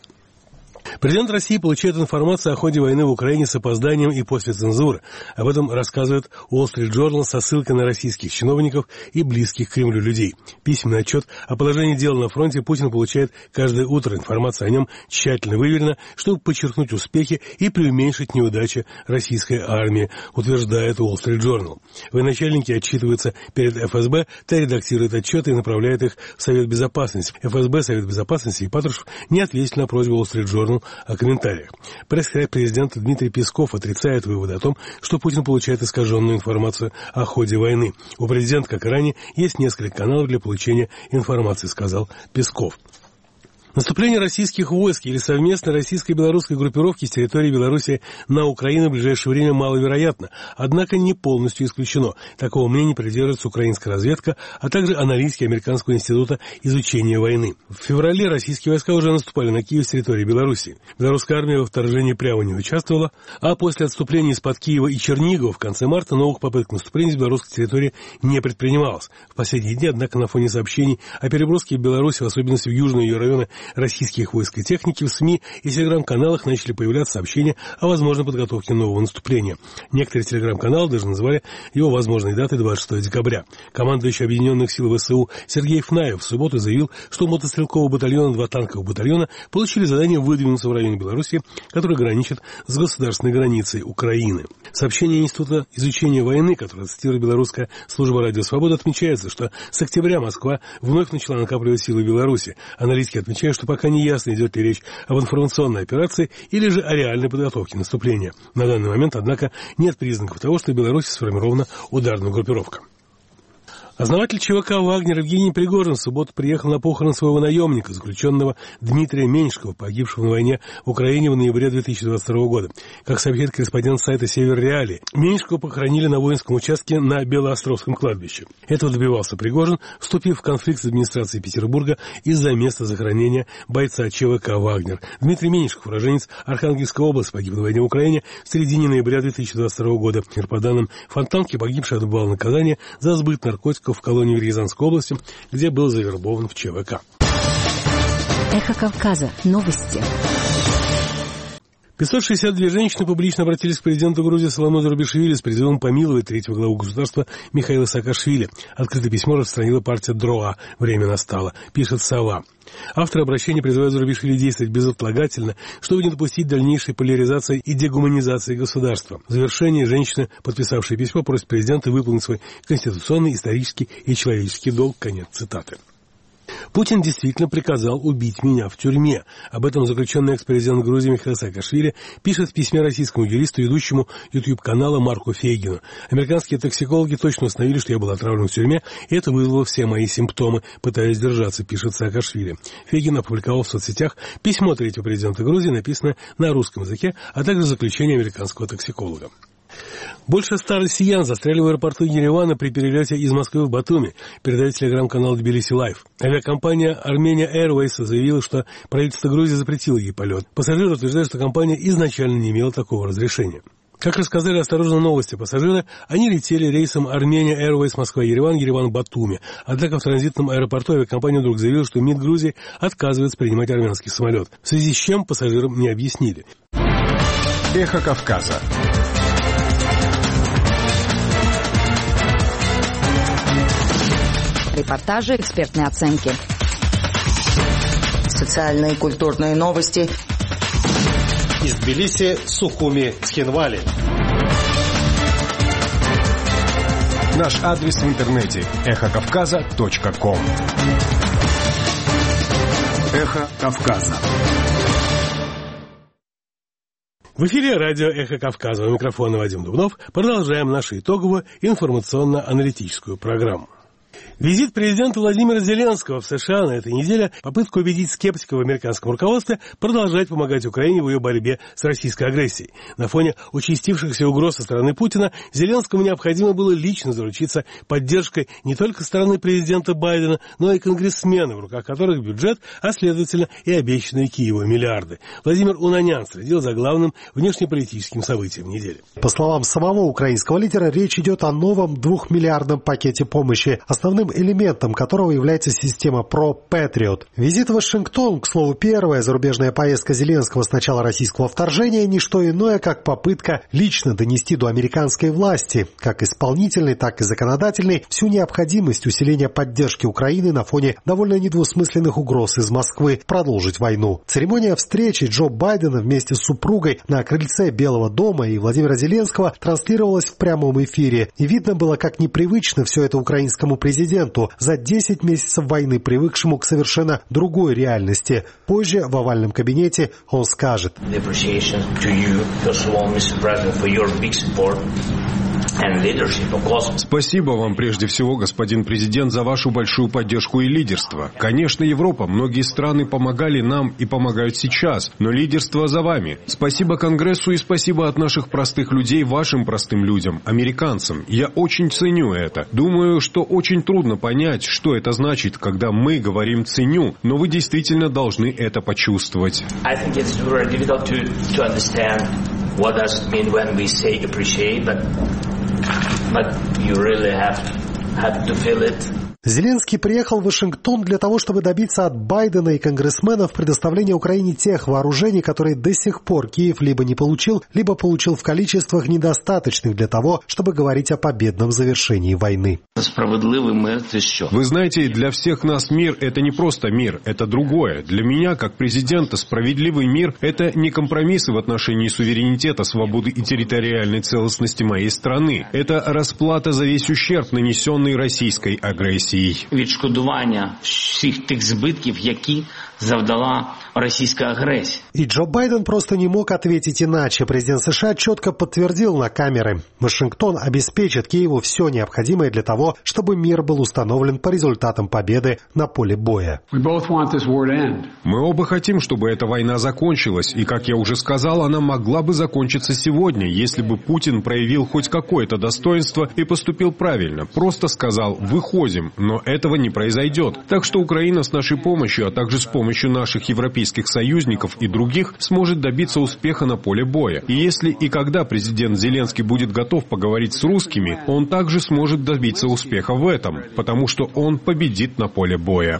Президент России получает информацию о ходе войны в Украине с опозданием и после цензуры. Об этом рассказывает Wall Street Journal со ссылкой на российских чиновников и близких к Кремлю людей. Письменный отчет о положении дел на фронте Путин получает каждое утро. Информация о нем тщательно выверена, чтобы подчеркнуть успехи и преуменьшить неудачи российской армии, утверждает Wall Street Journal. Военачальники отчитываются перед эф эс бэ, та редактирует отчеты и направляет их в Совет Безопасности. эф эс бэ, Совет Безопасности и Патрушев не ответили на просьбу Wall Street Journal о комментариях. Пресс-секретарь президента Дмитрий Песков отрицает выводы о том, что Путин получает искаженную информацию о ходе войны. У президента, как и ранее, есть несколько каналов для получения информации, сказал Песков. Наступление российских войск или совместной российско-белорусской группировки с территории Беларуси на Украину в ближайшее время маловероятно, однако не полностью исключено. Такого мнения придерживается украинская разведка, а также аналитики Американского института изучения войны. В феврале российские войска уже наступали на Киев с территории Беларуси. Белорусская армия во вторжении прямо не участвовала, а после отступления из-под Киева и Чернигова в конце марта новых попыток наступления с белорусской территории не предпринималось. В последние дни, однако, на фоне сообщений о переброске в Беларусь, в особенности в южные ее районы, российских войск и техники, в СМИ и телеграм-каналах начали появляться сообщения о возможной подготовке нового наступления. Некоторые телеграм-каналы даже назвали его возможной датой двадцать шестого декабря. Командующий Объединенных сил ВСУ Сергей Фнаев в субботу заявил, что мотострелкового батальона, два танковых батальона получили задание выдвинуться в районе Беларуси, который граничит с государственной границей Украины. Сообщение Института изучения войны, которое цитирует белорусская служба «Радио Свобода», отмечается, что с октября Москва вновь начала накапливать силы в Беларуси. Аналитики отмечают, что пока не ясно, идет ли речь об информационной операции или же о реальной подготовке наступления. На данный момент, однако, нет признаков того, что в Беларуси сформирована ударная группировка. Основатель ЧВК «Вагнер» Евгений Пригожин в субботу приехал на похороны своего наемника, заключенного Дмитрия Меньшикова, погибшего на войне в Украине в ноябре две тысячи двадцать второго года. Как сообщает корреспондент сайта «Север Реалии», Меньшикова похоронили на воинском участке на Белоостровском кладбище. Этого добивался Пригожин, вступив в конфликт с администрацией Петербурга из-за места захоронения бойца ЧВК «Вагнер». Дмитрий Меньшиков, уроженец Архангельской области, погиб на войне в Украине в середине ноября две тысячи двадцать второго года. По данным Фонтанки, погибший отбывал наказание за сбыт наркотиков в колонии в Рязанской области, где был завербован в ЧВК. Эхо Кавказа. Новости. пятьсот шестьдесят две женщины публично обратились к президенту Грузии Салому Зурабишвили с призывом помиловать третьего главу государства Михаила Саакашвили. Открытое письмо распространила партия ДРОА. Время настало, пишет «Сова». Авторы обращения призывают Зурабишвили действовать безотлагательно, чтобы не допустить дальнейшей поляризации и дегуманизации государства. В завершении женщины, подписавшие письмо, просят президента выполнить свой конституционный, исторический и человеческий долг. Конец цитаты. Путин действительно приказал убить меня в тюрьме. Об этом заключенный экс-президент Грузии Михаил Саакашвили пишет в письме российскому юристу, ведущему YouTube-канала Марку Фейгину. Американские токсикологи точно установили, что я был отравлен в тюрьме, и это вызвало все мои симптомы, пытаясь держаться, пишет Саакашвили. Фейгин опубликовал в соцсетях письмо третьего президента Грузии, написанное на русском языке, а также заключение американского токсиколога. Больше ста россиян застряли в аэропорту Еревана при перелете из Москвы в Батуми, передает телеграм-канал Тбилиси Лайв. Авиакомпания Armenia Airways заявила, что правительство Грузии запретило ей полет. Пассажиры утверждают, что компания изначально не имела такого разрешения. Как рассказали «Осторожно, новости» пассажиры, они летели рейсом Armenia Airways Москва-Ереван, Ереван-Батуми. Однако в транзитном аэропорту авиакомпания вдруг заявила, что МИД Грузии отказывается принимать армянский самолет, в связи с чем пассажирам не объяснили. Эхо Кавказа. Репортажи, экспертные оценки. Социальные и культурные новости. Из Тбилиси, Сухуми, Цхинвали. Наш адрес в интернете эхо кавказа точка ком. Эхо Кавказа. В эфире радио «Эхо Кавказа». У микрофона Вадим Дубнов. Продолжаем нашу итоговую информационно-аналитическую программу. Визит президента Владимира Зеленского в США на этой неделе – попытка убедить скептиков в американском руководстве продолжать помогать Украине в ее борьбе с российской агрессией. На фоне участившихся угроз со стороны Путина Зеленскому необходимо было лично заручиться поддержкой не только стороны президента Байдена, но и конгрессменов, в руках которых бюджет, а следовательно и обещанные Киеву миллиарды. Владимир Унанян следил за главным внешнеполитическим событием недели. По словам самого украинского лидера, речь идет о новом двухмиллиардном пакете помощи, основным элементом которого является система Pro Patriot. Визит в Вашингтон, к слову, первая зарубежная поездка Зеленского с начала российского вторжения, не что иное, как попытка лично донести до американской власти, как исполнительной, так и законодательной, всю необходимость усиления поддержки Украины на фоне довольно недвусмысленных угроз из Москвы продолжить войну. Церемония встречи Джо Байдена вместе с супругой на крыльце Белого дома и Владимира Зеленского транслировалась в прямом эфире, и видно было, как непривычно все это украинскому президенту, за десять месяцев войны, привыкшему к совершенно другой реальности. Позже в овальном кабинете он скажет: Спасибо вам прежде всего, господин президент, за вашу большую поддержку и лидерство. Конечно, Европа, многие страны помогали нам и помогают сейчас, но лидерство за вами. Спасибо Конгрессу и спасибо от наших простых людей вашим простым людям, американцам. Я очень ценю это. Думаю, что очень трудно понять, что это значит, когда мы говорим «ценю», но вы действительно должны это почувствовать. What does it mean when we say appreciate, but, but you really have, have to feel it. Зеленский приехал в Вашингтон для того, чтобы добиться от Байдена и конгрессменов предоставления Украине тех вооружений, которые до сих пор Киев либо не получил, либо получил в количествах недостаточных для того, чтобы говорить о победном завершении войны. Справедливый мир – это что? Вы знаете, для всех нас мир – это не просто мир, это другое. Для меня, как президента, справедливый мир – это не компромиссы в отношении суверенитета, свободы и территориальной целостности моей страны. Это расплата за весь ущерб, нанесенный российской агрессией. Відшкодування всіх тих збитків, які завдала российская агрессия. И Джо Байден просто не мог ответить иначе. Президент США четко подтвердил на камеры: Вашингтон обеспечит Киеву все необходимое для того, чтобы мир был установлен по результатам победы на поле боя. Мы оба хотим, чтобы эта война закончилась, и, как я уже сказал, она могла бы закончиться сегодня, если бы Путин проявил хоть какое-то достоинство и поступил правильно. Просто сказал: выходим, но этого не произойдет. Так что Украина с нашей помощью, а также с помощью наших европейских союзников и других, сможет добиться успеха на поле боя. И если и когда президент Зеленский будет готов поговорить с русскими, он также сможет добиться успеха в этом, потому что он победит на поле боя.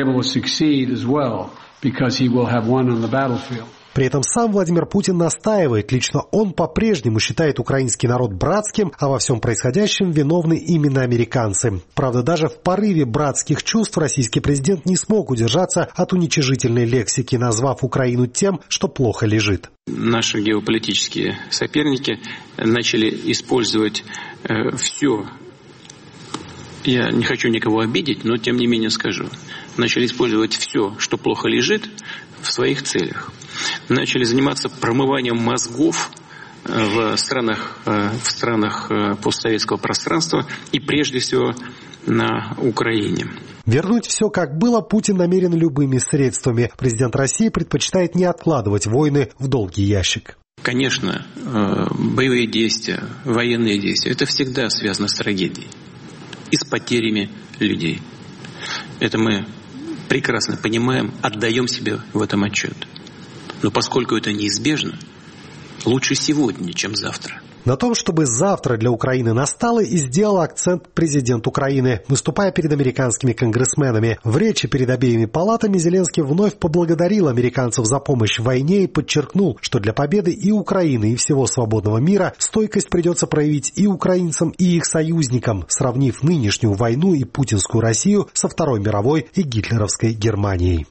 При этом сам Владимир Путин настаивает, лично он по-прежнему считает украинский народ братским, а во всем происходящем виновны именно американцы. Правда, даже в порыве братских чувств российский президент не смог удержаться от уничижительной лексики, назвав Украину тем, что плохо лежит. Наши геополитические соперники начали использовать э, все. Я не хочу никого обидеть, но тем не менее скажу. Начали использовать все, что плохо лежит, в своих целях. Начали заниматься промыванием мозгов в странах, в странах постсоветского пространства и прежде всего на Украине. Вернуть все как было Путин намерен любыми средствами. Президент России предпочитает не откладывать войны в долгий ящик. Конечно, боевые действия, военные действия – это всегда связано с трагедией и с потерями людей. Это мы прекрасно понимаем, отдаем себе в этом отчет. Но поскольку это неизбежно, лучше сегодня, чем завтра. На том, чтобы завтра для Украины настало, и сделал акцент президент Украины, выступая перед американскими конгрессменами. В речи перед обеими палатами Зеленский вновь поблагодарил американцев за помощь в войне и подчеркнул, что для победы и Украины, и всего свободного мира стойкость придется проявить и украинцам, и их союзникам, сравнив нынешнюю войну и путинскую Россию со Второй мировой и гитлеровской Германией.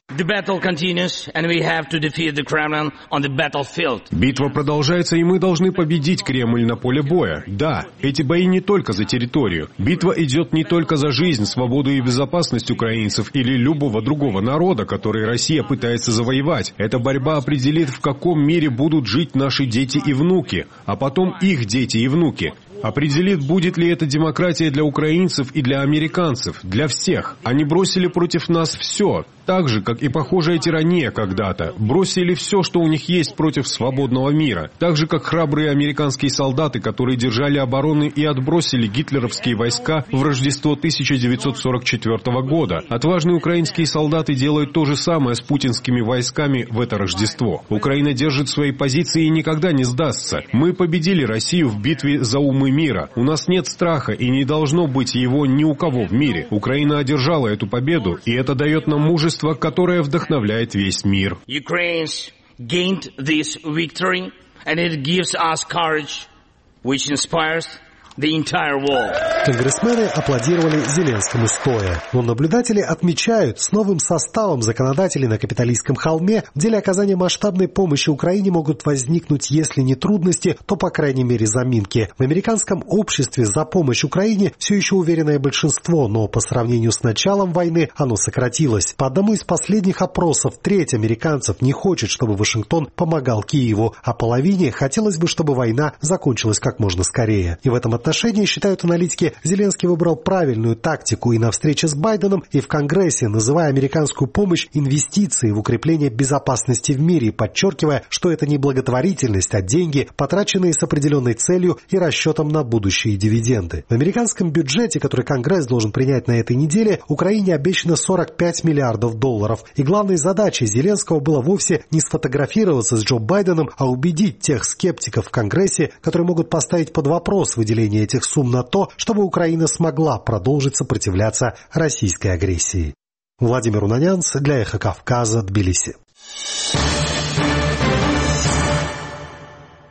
Битва продолжается, и мы должны победить Кремль на поле боя. Да, эти бои не только за территорию. Битва идет не только за жизнь, свободу и безопасность украинцев или любого другого народа, который Россия пытается завоевать. Эта борьба определит, в каком мире будут жить наши дети и внуки, а потом их дети и внуки. Определит, будет ли это демократия для украинцев и для американцев, для всех. Они бросили против нас все, так же, как и похожая тирания когда-то. Бросили все, что у них есть, против свободного мира. Так же, как храбрые американские солдаты, которые держали обороны и отбросили гитлеровские войска в Рождество тысяча девятьсот сорок четвёртого года. Отважные украинские солдаты делают то же самое с путинскими войсками в это Рождество. Украина держит свои позиции и никогда не сдастся. Мы победили Россию в битве за умы мира. У нас нет страха и не должно быть его ни у кого в мире. Украина одержала эту победу, и это дает нам мужество, которое вдохновляет весь мир. Ukraine's gained this victory, and it gives us courage, which inspires the entire world. Конгрессмены аплодировали Зеленскому стоя. Но наблюдатели отмечают, с новым составом законодателей на Капитолийском холме в деле оказания масштабной помощи Украине могут возникнуть, если не трудности, то, по крайней мере, заминки. В американском обществе за помощь Украине все еще уверенное большинство, но по сравнению с началом войны оно сократилось. По одному из последних опросов треть американцев не хочет, чтобы Вашингтон помогал Киеву, а половине хотелось бы, чтобы война закончилась как можно скорее. И в этом отношении, считают аналитики, Зеленский выбрал правильную тактику и на встрече с Байденом, и в Конгрессе, называя американскую помощь инвестицией в укрепление безопасности в мире, подчеркивая, что это не благотворительность, а деньги, потраченные с определенной целью и расчетом на будущие дивиденды. В американском бюджете, который Конгресс должен принять на этой неделе, Украине обещано сорок пять миллиардов долларов. И главной задачей Зеленского было вовсе не сфотографироваться с Джо Байденом, а убедить тех скептиков в Конгрессе, которые могут поставить под вопрос выделение этих сумм на то, чтобы Украина смогла продолжить сопротивляться российской агрессии. Владимир Унанянц для Эхо Кавказа, Тбилиси.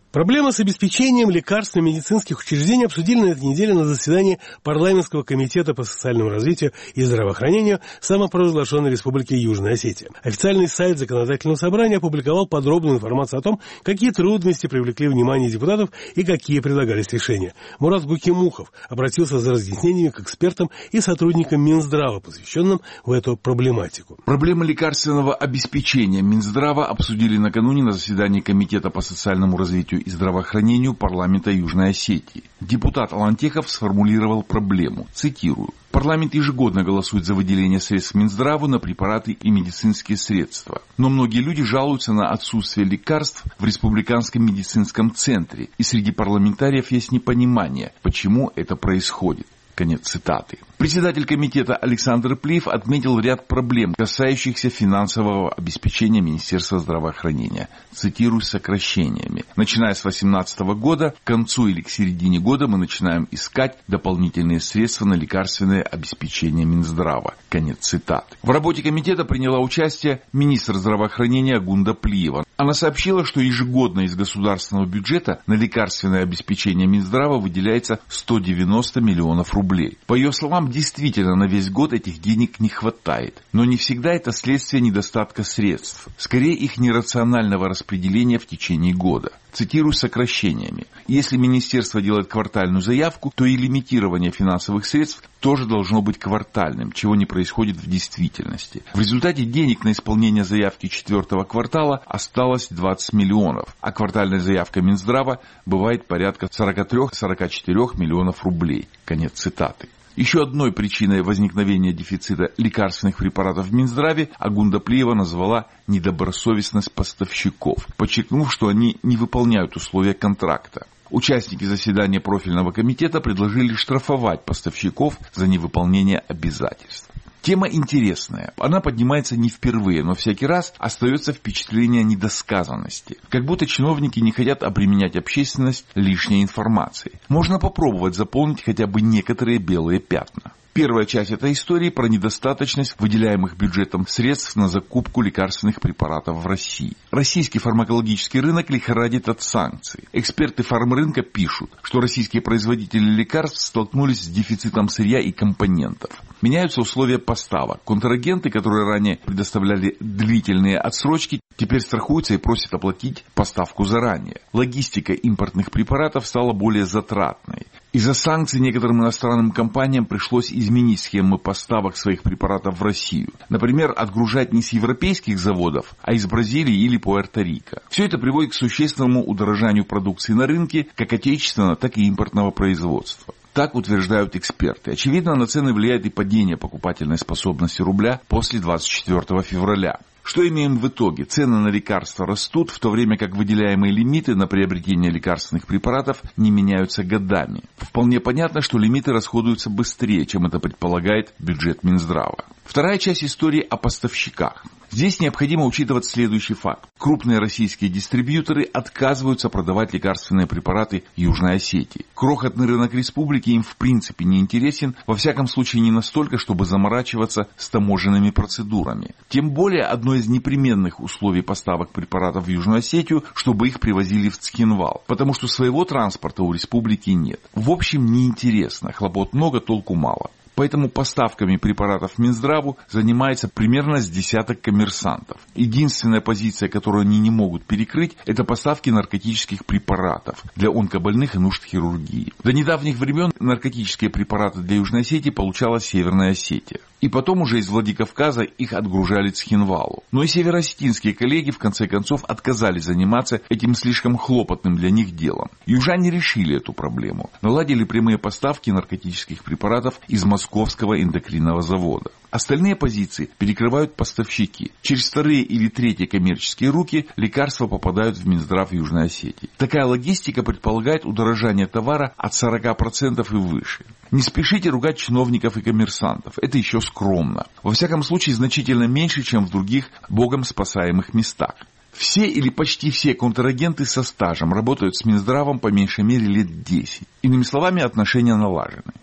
Проблема с обеспечением лекарств в медицинских учреждениях обсудили на этой неделе на заседании Парламентского комитета по социальному развитию и здравоохранению самопровозглашенной Республики Южная Осетия. Официальный сайт Законодательного собрания опубликовал подробную информацию о том, какие трудности привлекли внимание депутатов и какие предлагались решения. Мурат Гукимухов обратился за разъяснениями к экспертам и сотрудникам Минздрава, посвященным в эту проблематику. Проблемы лекарственного обеспечения Минздрава обсудили накануне на заседании Комитета по социальному развитию и здравоохранению парламента Южной Осетии. Депутат Алантехов сформулировал проблему. Цитирую. Парламент ежегодно голосует за выделение средств Минздраву на препараты и медицинские средства. Но многие люди жалуются на отсутствие лекарств в Республиканском медицинском центре. И среди парламентариев есть непонимание, почему это происходит. Конец цитаты. Председатель комитета Александр Плиев отметил ряд проблем, касающихся финансового обеспечения Министерства здравоохранения. Цитирую сокращениями. Начиная с две тысячи восемнадцатого года, к концу или к середине года мы начинаем искать дополнительные средства на лекарственное обеспечение Минздрава. Конец цитаты. В работе комитета приняла участие министр здравоохранения Агунда Плиева. Она сообщила, что ежегодно из государственного бюджета на лекарственное обеспечение Минздрава выделяется сто девяносто миллионов рублей. По ее словам, действительно на весь год этих денег не хватает. Но не всегда это следствие недостатка средств. Скорее их нерационального распределения в течение года. Цитирую сокращениями. Если министерство делает квартальную заявку, то и лимитирование финансовых средств тоже должно быть квартальным, чего не происходит в действительности. В результате денег на исполнение заявки четвертого квартала осталось двадцать миллионов, а квартальная заявка Минздрава бывает порядка сорок три - сорок четыре миллионов рублей. Конец цитаты. Еще одной причиной возникновения дефицита лекарственных препаратов в Минздраве Агунда Плиева назвала недобросовестность поставщиков, подчеркнув, что они не выполняют условия контракта. Участники заседания профильного комитета предложили штрафовать поставщиков за невыполнение обязательств. Тема интересная. Она поднимается не впервые, но всякий раз остается впечатление недосказанности. Как будто чиновники не хотят обременять общественность лишней информацией. Можно попробовать заполнить хотя бы некоторые белые пятна. Первая часть этой истории про недостаточность выделяемых бюджетом средств на закупку лекарственных препаратов в России. Российский фармакологический рынок лихорадит от санкций. Эксперты фармрынка пишут, что российские производители лекарств столкнулись с дефицитом сырья и компонентов. Меняются условия поставок. Контрагенты, которые ранее предоставляли длительные отсрочки, теперь страхуются и просят оплатить поставку заранее. Логистика импортных препаратов стала более затратной. Из-за санкций некоторым иностранным компаниям пришлось изменить схемы поставок своих препаратов в Россию. Например, отгружать не с европейских заводов, а из Бразилии или Пуэрто-Рико. Все это приводит к существенному удорожанию продукции на рынке, как отечественного, так и импортного производства. Так утверждают эксперты. Очевидно, на цены влияет и падение покупательной способности рубля после двадцать четвёртого февраля. Что имеем в итоге? Цены на лекарства растут, в то время как выделяемые лимиты на приобретение лекарственных препаратов не меняются годами. Вполне понятно, что лимиты расходуются быстрее, чем это предполагает бюджет Минздрава. Вторая часть истории о поставщиках. Здесь необходимо учитывать следующий факт. Крупные российские дистрибьюторы отказываются продавать лекарственные препараты Южной Осетии. Крохотный рынок республики им в принципе не интересен, во всяком случае не настолько, чтобы заморачиваться с таможенными процедурами. Тем более одно из непременных условий поставок препаратов в Южную Осетию, чтобы их привозили в Цхинвал, потому что своего транспорта у республики нет. В общем, неинтересно, хлопот много, толку мало. Поэтому поставками препаратов Минздраву занимается примерно с десяток коммерсантов. Единственная позиция, которую они не могут перекрыть, это поставки наркотических препаратов для онкобольных и нужд хирургии. До недавних времен наркотические препараты для Южной Осетии получала Северная Осетия. И потом уже из Владикавказа их отгружали Цхинвалу. Но и североосетинские коллеги в конце концов отказались заниматься этим слишком хлопотным для них делом. Южане решили эту проблему. Наладили прямые поставки наркотических препаратов из Московского эндокринного завода. Остальные позиции перекрывают поставщики. Через вторые или третьи коммерческие руки лекарства попадают в Минздрав Южной Осетии. Такая логистика предполагает удорожание товара от сорока процентов и выше. Не спешите ругать чиновников и коммерсантов. Это еще скромно. Во всяком случае, значительно меньше, чем в других богом спасаемых местах. Все или почти все контрагенты со стажем работают с Минздравом по меньшей мере лет десять. Иными словами, отношения налажены.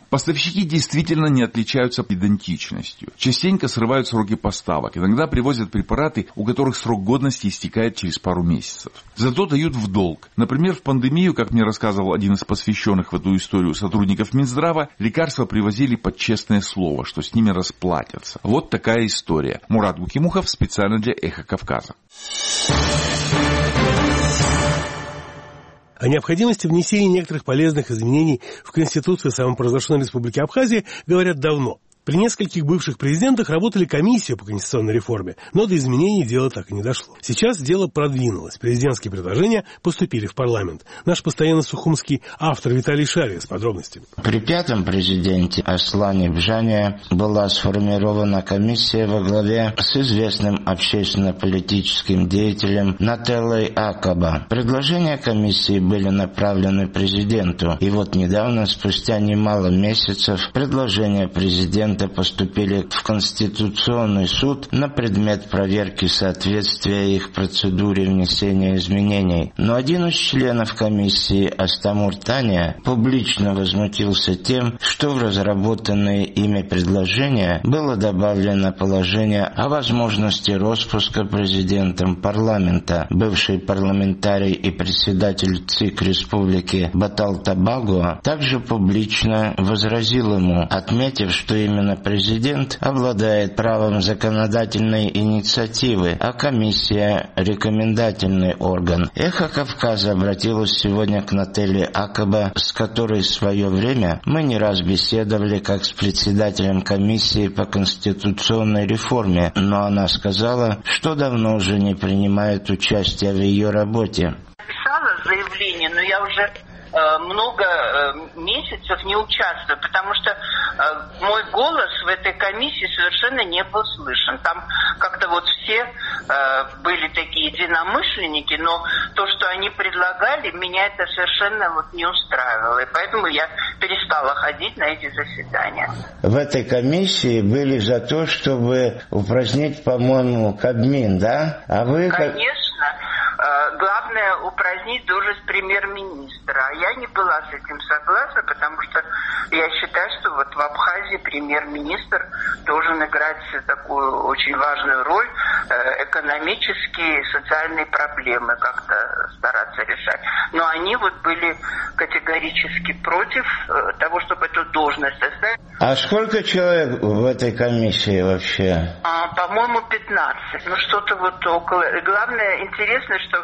Поставщики действительно не отличаются идентичностью. Частенько срывают сроки поставок. Иногда привозят препараты, у которых срок годности истекает через пару месяцев. Зато дают в долг. Например, в пандемию, как мне рассказывал один из посвященных в эту историю сотрудников Минздрава, лекарства привозили под честное слово, что с ними расплатятся. Вот такая история. Мурат Гукимухов специально для «Эхо Кавказа». О необходимости внесения некоторых полезных изменений в Конституцию самопровозглашенной Республики Абхазия говорят давно. При нескольких бывших президентах работали комиссии по конституционной реформе, но до изменений дело так и не дошло. Сейчас дело продвинулось. Президентские предложения поступили в парламент. Наш постоянно сухумский автор Виталий Шария с подробностями. При пятом президенте Аслане Бжане была сформирована комиссия во главе с известным общественно-политическим деятелем Нателлой Акаба. Предложения комиссии были направлены президенту. И вот недавно, спустя немало месяцев, предложения президента поступили в Конституционный суд на предмет проверки соответствия их процедуре внесения изменений. Но один из членов комиссии, Астамур Таня, публично возмутился тем, что в разработанные ими предложения было добавлено положение о возможности распуска президентом парламента. Бывший парламентарий и председатель ЦИК Республики Батал Табагуа также публично возразил ему, отметив, что именно президент обладает правом законодательной инициативы, а комиссия – рекомендательный орган. «Эхо Кавказа» обратилась сегодня к Нателле Акаба, с которой в свое время мы не раз беседовали как с председателем комиссии по конституционной реформе, но она сказала, что давно уже не принимает участия в ее работе. Писала заявление, но я уже много месяцев не участвую, потому что мой голос в этой комиссии совершенно не был слышен. Там как-то вот все были такие единомышленники, но то, что они предлагали, меня это совершенно вот не устраивало. И поэтому я перестала ходить на эти заседания. В этой комиссии были за то, чтобы упразднить, по-моему, Кабмин, да? А вы... Конечно. Главное упразднить должность премьер-министра. А я не была с этим согласна, потому что я считаю, что вот в Абхазии премьер-министр должен играть такую очень важную роль, экономические и социальные проблемы как-то стараться решать. Но они вот были категорически против того, чтобы эту должность оставить. А сколько человек в этой комиссии вообще? А, по-моему, пятнадцать. Ну, что-то вот около. И главное, интересно, что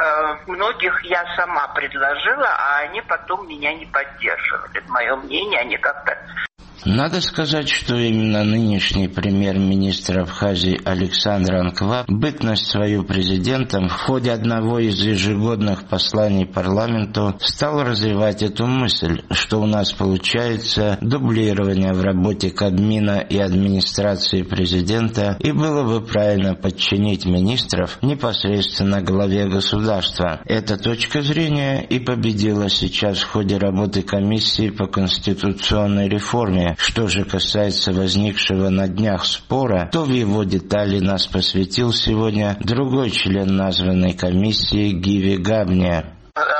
э, многих я сама предложила, а они потом меня не поддерживали. Мое мнение, они как-то... Надо сказать, что именно нынешний премьер-министр Абхазии Александр Анква бытность свою президентом в ходе одного из ежегодных посланий парламенту стал развивать эту мысль, что у нас получается дублирование в работе Кабмина и администрации президента, и было бы правильно подчинить министров непосредственно главе государства. Эта точка зрения и победила сейчас в ходе работы комиссии по конституционной реформе. Что же касается возникшего на днях спора, то в его детали нас посвятил сегодня другой член названной комиссии Гиви Габния.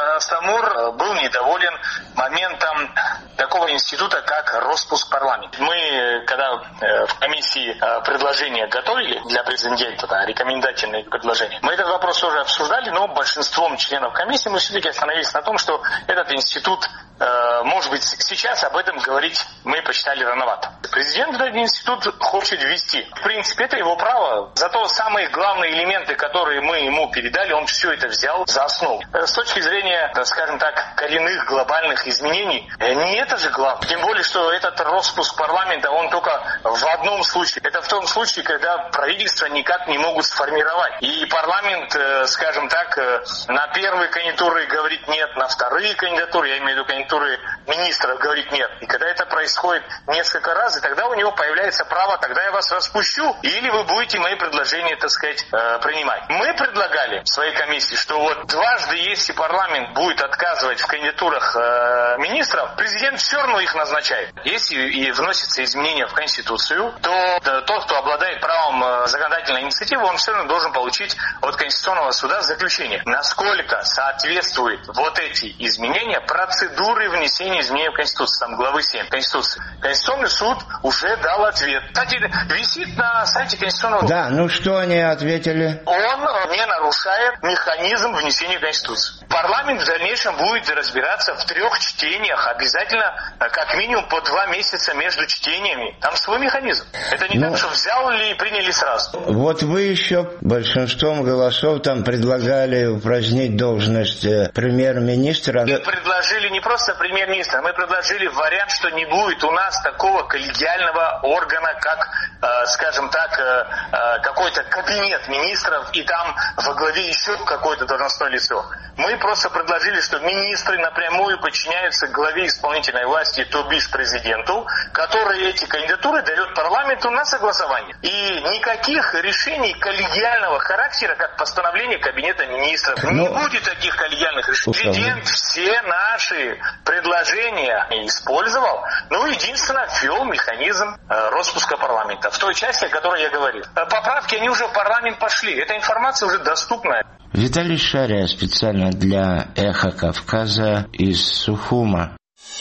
Астамур был недоволен моментом такого института, как распуск парламента. Мы, когда в комиссии предложения готовили для президента, да, рекомендательные предложения, мы этот вопрос уже обсуждали, но большинством членов комиссии мы все-таки остановились на том, что этот институт, может быть, сейчас об этом говорить мы посчитали рановато. Президент этот институт хочет ввести. В принципе, это его право. Зато самые главные элементы, которые мы ему передали, он все это взял за основу. С точки зрения, скажем так, коренных глобальных изменений, не это же главное. Тем более, что этот распуск парламента, он только в одном случае. Это в том случае, когда правительство никак не могут сформировать. И парламент, скажем так, на первые кандидатуры говорит нет, на вторые кандидатуры, я имею в виду кандидатуры министров, говорит нет. И когда это происходит несколько раз, и тогда у него появляется право, тогда я вас распущу, или вы будете мои предложения, так сказать, принимать. Мы предлагали в своей комиссии, что вот дважды, если парламент будет отказывать в кандидатурах э, министров, президент все равно их назначает. Если и вносятся изменения в Конституцию, то э, тот, кто обладает правом э, законодательной инициативы, он все равно должен получить от Конституционного суда заключение, насколько соответствуют вот эти изменения процедуре кандидатуры внесения изменений в Конституцию, там главы семь Конституции. Конституционный суд уже дал ответ. Кстати, висит на сайте Конституционного суда. Да, ну что они ответили? Он не нарушает механизм внесения Конституции. Парламент в дальнейшем будет разбираться в трех чтениях. Обязательно как минимум по два месяца между чтениями. Там свой механизм. Это не ну, так, что взял ли и приняли сразу. Вот вы еще большинством голосов там предлагали упразднить должность премьер-министра. Мы предложили не просто премьер-министра, мы предложили вариант, что не будет у нас такого коллегиального органа, как, э, скажем так, э, какой-то кабинет министров, и там во главе еще какое-то должностное лицо. Мы просто предложили, что министры напрямую подчиняются главе исполнительной власти, то бишь президенту, который эти кандидатуры дает парламенту на согласование. И никаких решений коллегиального характера, как постановление кабинета министров, Но... не будет таких коллегиальных решений. Президент все наши предложения использовал, ну, единственное, ввел механизм э, распуска парламента. В той части, о которой я говорил. Поправки, они уже в парламент пошли. Эта информация уже доступна. Виталий Шария специально для «Эхо Кавказа» из Сухума.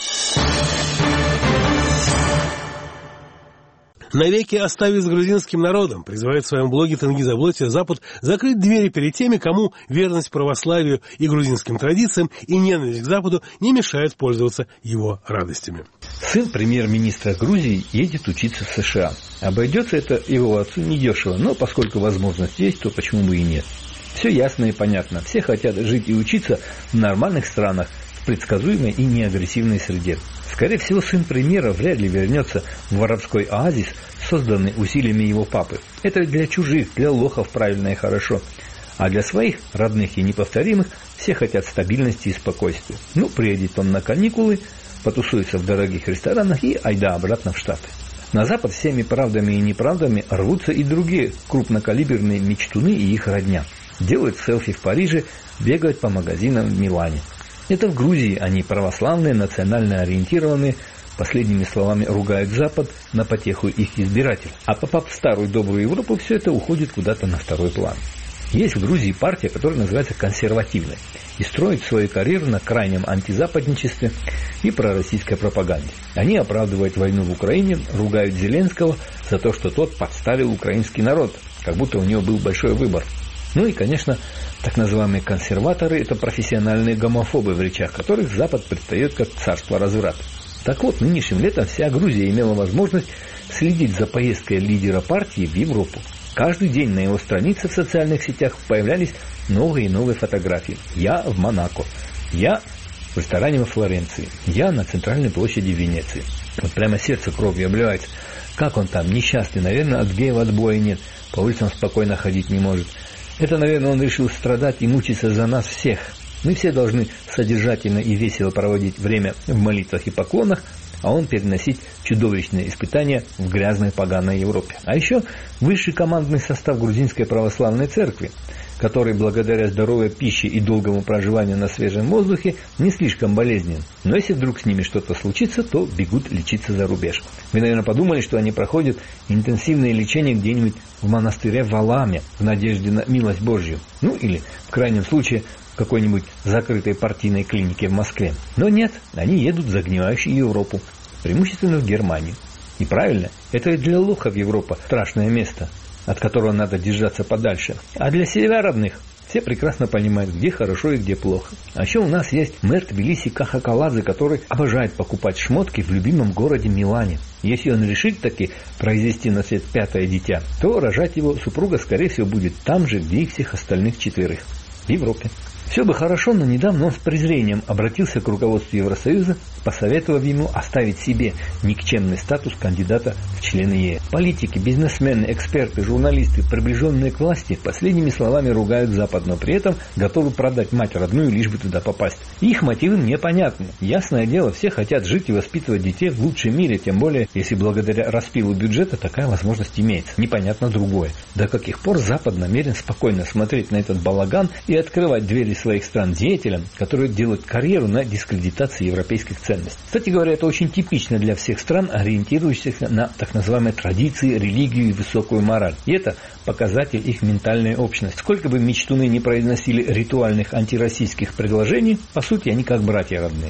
Навеки оставить с грузинским народом, призывает в своем блоге Тенгиз Аблотия Запад закрыть двери перед теми, кому верность православию и грузинским традициям и ненависть к Западу не мешают пользоваться его радостями. Сын премьер-министра Грузии едет учиться в США. Обойдется это его отцу недешево, но поскольку возможность есть, то почему бы и нет. Все ясно и понятно. Все хотят жить и учиться в нормальных странах, в предсказуемой и неагрессивной среде. Скорее всего, сын премьера вряд ли вернется в воровской оазис, созданный усилиями его папы. Это для чужих, для лохов правильно и хорошо. А для своих, родных и неповторимых, все хотят стабильности и спокойствия. Ну, приедет он на каникулы, потусуется в дорогих ресторанах и айда обратно в Штаты. На Запад всеми правдами и неправдами рвутся и другие крупнокалиберные мечтуны и их родня. Делают селфи в Париже, бегают по магазинам в Милане. Это в Грузии они православные, национально ориентированные, последними словами ругают Запад на потеху их избирателей. А попав в старую добрую Европу, все это уходит куда-то на второй план. Есть в Грузии партия, которая называется консервативной, и строит свою карьеру на крайнем антизападничестве и пророссийской пропаганде. Они оправдывают войну в Украине, ругают Зеленского за то, что тот подставил украинский народ, как будто у него был большой выбор. Ну и, конечно, так называемые консерваторы – это профессиональные гомофобы, в речах которых Запад предстает как царство разврата. Так вот, нынешним летом вся Грузия имела возможность следить за поездкой лидера партии в Европу. Каждый день на его странице в социальных сетях появлялись новые и новые фотографии. Я в Монако, я в ресторане во Флоренции, я на центральной площади Венеции. Вот прямо сердце кровью обливается. Как он там, несчастный, наверное, от геев отбоя нет, по улицам спокойно ходить не может. Это, наверное, он решил страдать и мучиться за нас всех. Мы все должны содержательно и весело проводить время в молитвах и поклонах, а он переносить чудовищные испытания в грязной поганой Европе. А еще высший командный состав грузинской православной церкви, который благодаря здоровой пище и долгому проживанию на свежем воздухе не слишком болезнен. Но если вдруг с ними что-то случится, то бегут лечиться за рубеж. Вы, наверное, подумали, что они проходят интенсивное лечение где-нибудь в монастыре в Аламе в надежде на милость Божью. Ну или, в крайнем случае, в какой-нибудь закрытой партийной клинике в Москве. Но нет, они едут в загнивающую Европу, преимущественно в Германию. И правильно, это и для лохов Европа страшное место, от которого надо держаться подальше. А для себя родных все прекрасно понимают, где хорошо и где плохо. А еще у нас есть мэр Тбилиси Каха Каладзе, который обожает покупать шмотки в любимом городе Милане. Если он решит таки произвести на свет пятое дитя, то рожать его супруга, скорее всего, будет там же, где и всех остальных четверых, в Европе. Все бы хорошо, но недавно он с презрением обратился к руководству Евросоюза, посоветовав ему оставить себе никчемный статус кандидата в члены ЕС. Политики, бизнесмены, эксперты, журналисты, приближенные к власти, последними словами ругают Запад, но при этом готовы продать мать родную, лишь бы туда попасть. Их мотивы мне понятны. Ясное дело, все хотят жить и воспитывать детей в лучшем мире, тем более, если благодаря распилу бюджета такая возможность имеется. Непонятно другое. До каких пор Запад намерен спокойно смотреть на этот балаган и открывать двери своих стран деятелям, которые делают карьеру на дискредитации европейских ценностей. Кстати говоря, это очень типично для всех стран, ориентирующихся на так называемые традиции, религию и высокую мораль. И это показатель их ментальной общности. Сколько бы мечтуны не произносили ритуальных антироссийских предложений, по сути, они как братья родные.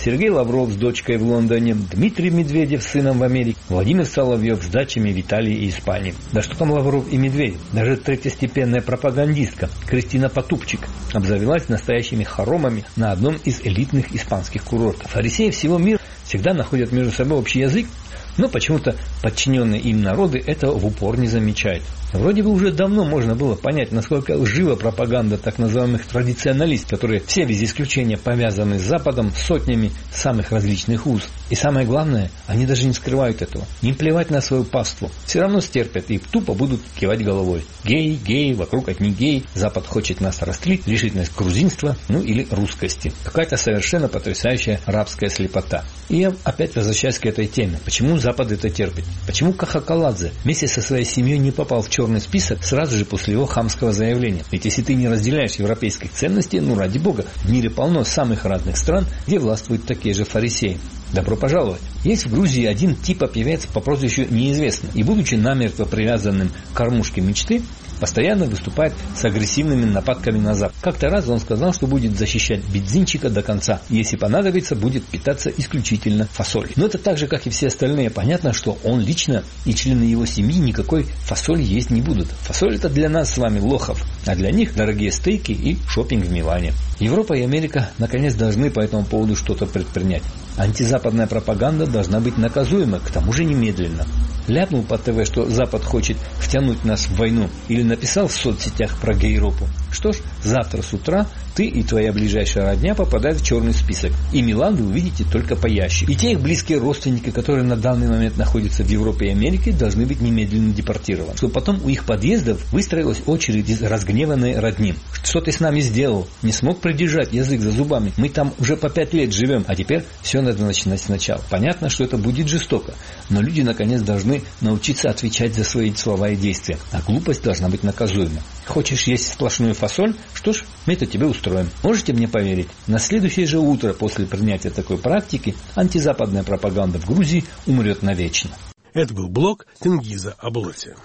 Сергей Лавров с дочкой в Лондоне, Дмитрий Медведев с сыном в Америке, Владимир Соловьев с дачами в Италии и Испании. Да что там Лавров и Медведев? Даже третьестепенная пропагандистка Кристина Потупчик обзавелась настоящими хоромами на одном из элитных испанских курортов. Фарисеи всего мира всегда находят между собой общий язык, но почему-то подчиненные им народы этого в упор не замечают. Вроде бы уже давно можно было понять, насколько лжива пропаганда так называемых традиционалистов, которые все без исключения повязаны с Западом сотнями самых различных уз. И самое главное, они даже не скрывают этого. Им плевать на свою паству. Все равно стерпят и тупо будут кивать головой. Гей, гей, вокруг одни гей. Запад хочет нас растлить, лишить нас грузинства, ну или русскости. Какая-то совершенно потрясающая рабская слепота. И я опять возвращаюсь к этой теме. Почему Запад это терпит? Почему Кахакаладзе вместе со своей семьей не попал в черный список сразу же после его хамского заявления? Ведь если ты не разделяешь европейских ценностей, ну ради бога, в мире полно самых разных стран, где властвуют такие же фарисеи. Добро пожаловать! Есть в Грузии один типа певец по прозвищу Неизвестный. И будучи намертво привязанным к кормушке мечты, постоянно выступает с агрессивными нападками на Запад. Как-то раз он сказал, что будет защищать бензинчика до конца. И если понадобится, будет питаться исключительно фасолью. Но это так же, как и все остальные. Понятно, что он лично и члены его семьи никакой фасоли есть не будут. Фасоль это для нас с вами лохов, а для них дорогие стейки и шопинг в Милане. Европа и Америка наконец должны по этому поводу что-то предпринять. Антизападная пропаганда должна быть наказуема, к тому же немедленно. Ляпнул по ТВ, что Запад хочет втянуть нас в войну, или написал в соцсетях про гейропу. Что ж, завтра с утра ты и твоя ближайшая родня попадают в черный список. И Милан вы увидите только по ящику. И те их близкие родственники, которые на данный момент находятся в Европе и Америке, должны быть немедленно депортированы. Чтобы потом у их подъездов выстроилась очередь из разгневанной родни. Что ты с нами сделал? Не смог придержать язык за зубами. Мы там уже по пять лет живем, а теперь все надо начинать сначала. Понятно, что это будет жестоко, но люди наконец должны научиться отвечать за свои слова и действия. А глупость должна быть наказуема. Хочешь есть сплошную фасоль? Что ж, мы это тебе устроим. Можете мне поверить? На следующее же утро после принятия такой практики антизападная пропаганда в Грузии умрет навечно. Это был блог Тенгиза Аблоси.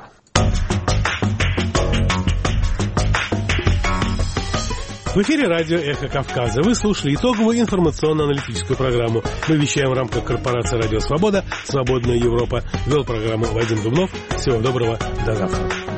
В эфире радио «Эхо Кавказа». Вы слушали итоговую информационно-аналитическую программу. Мы вещаем в рамках корпорации «Радио Свобода», «Свободная Европа». Вел программу Вадим Дубнов. Всего доброго. До завтра.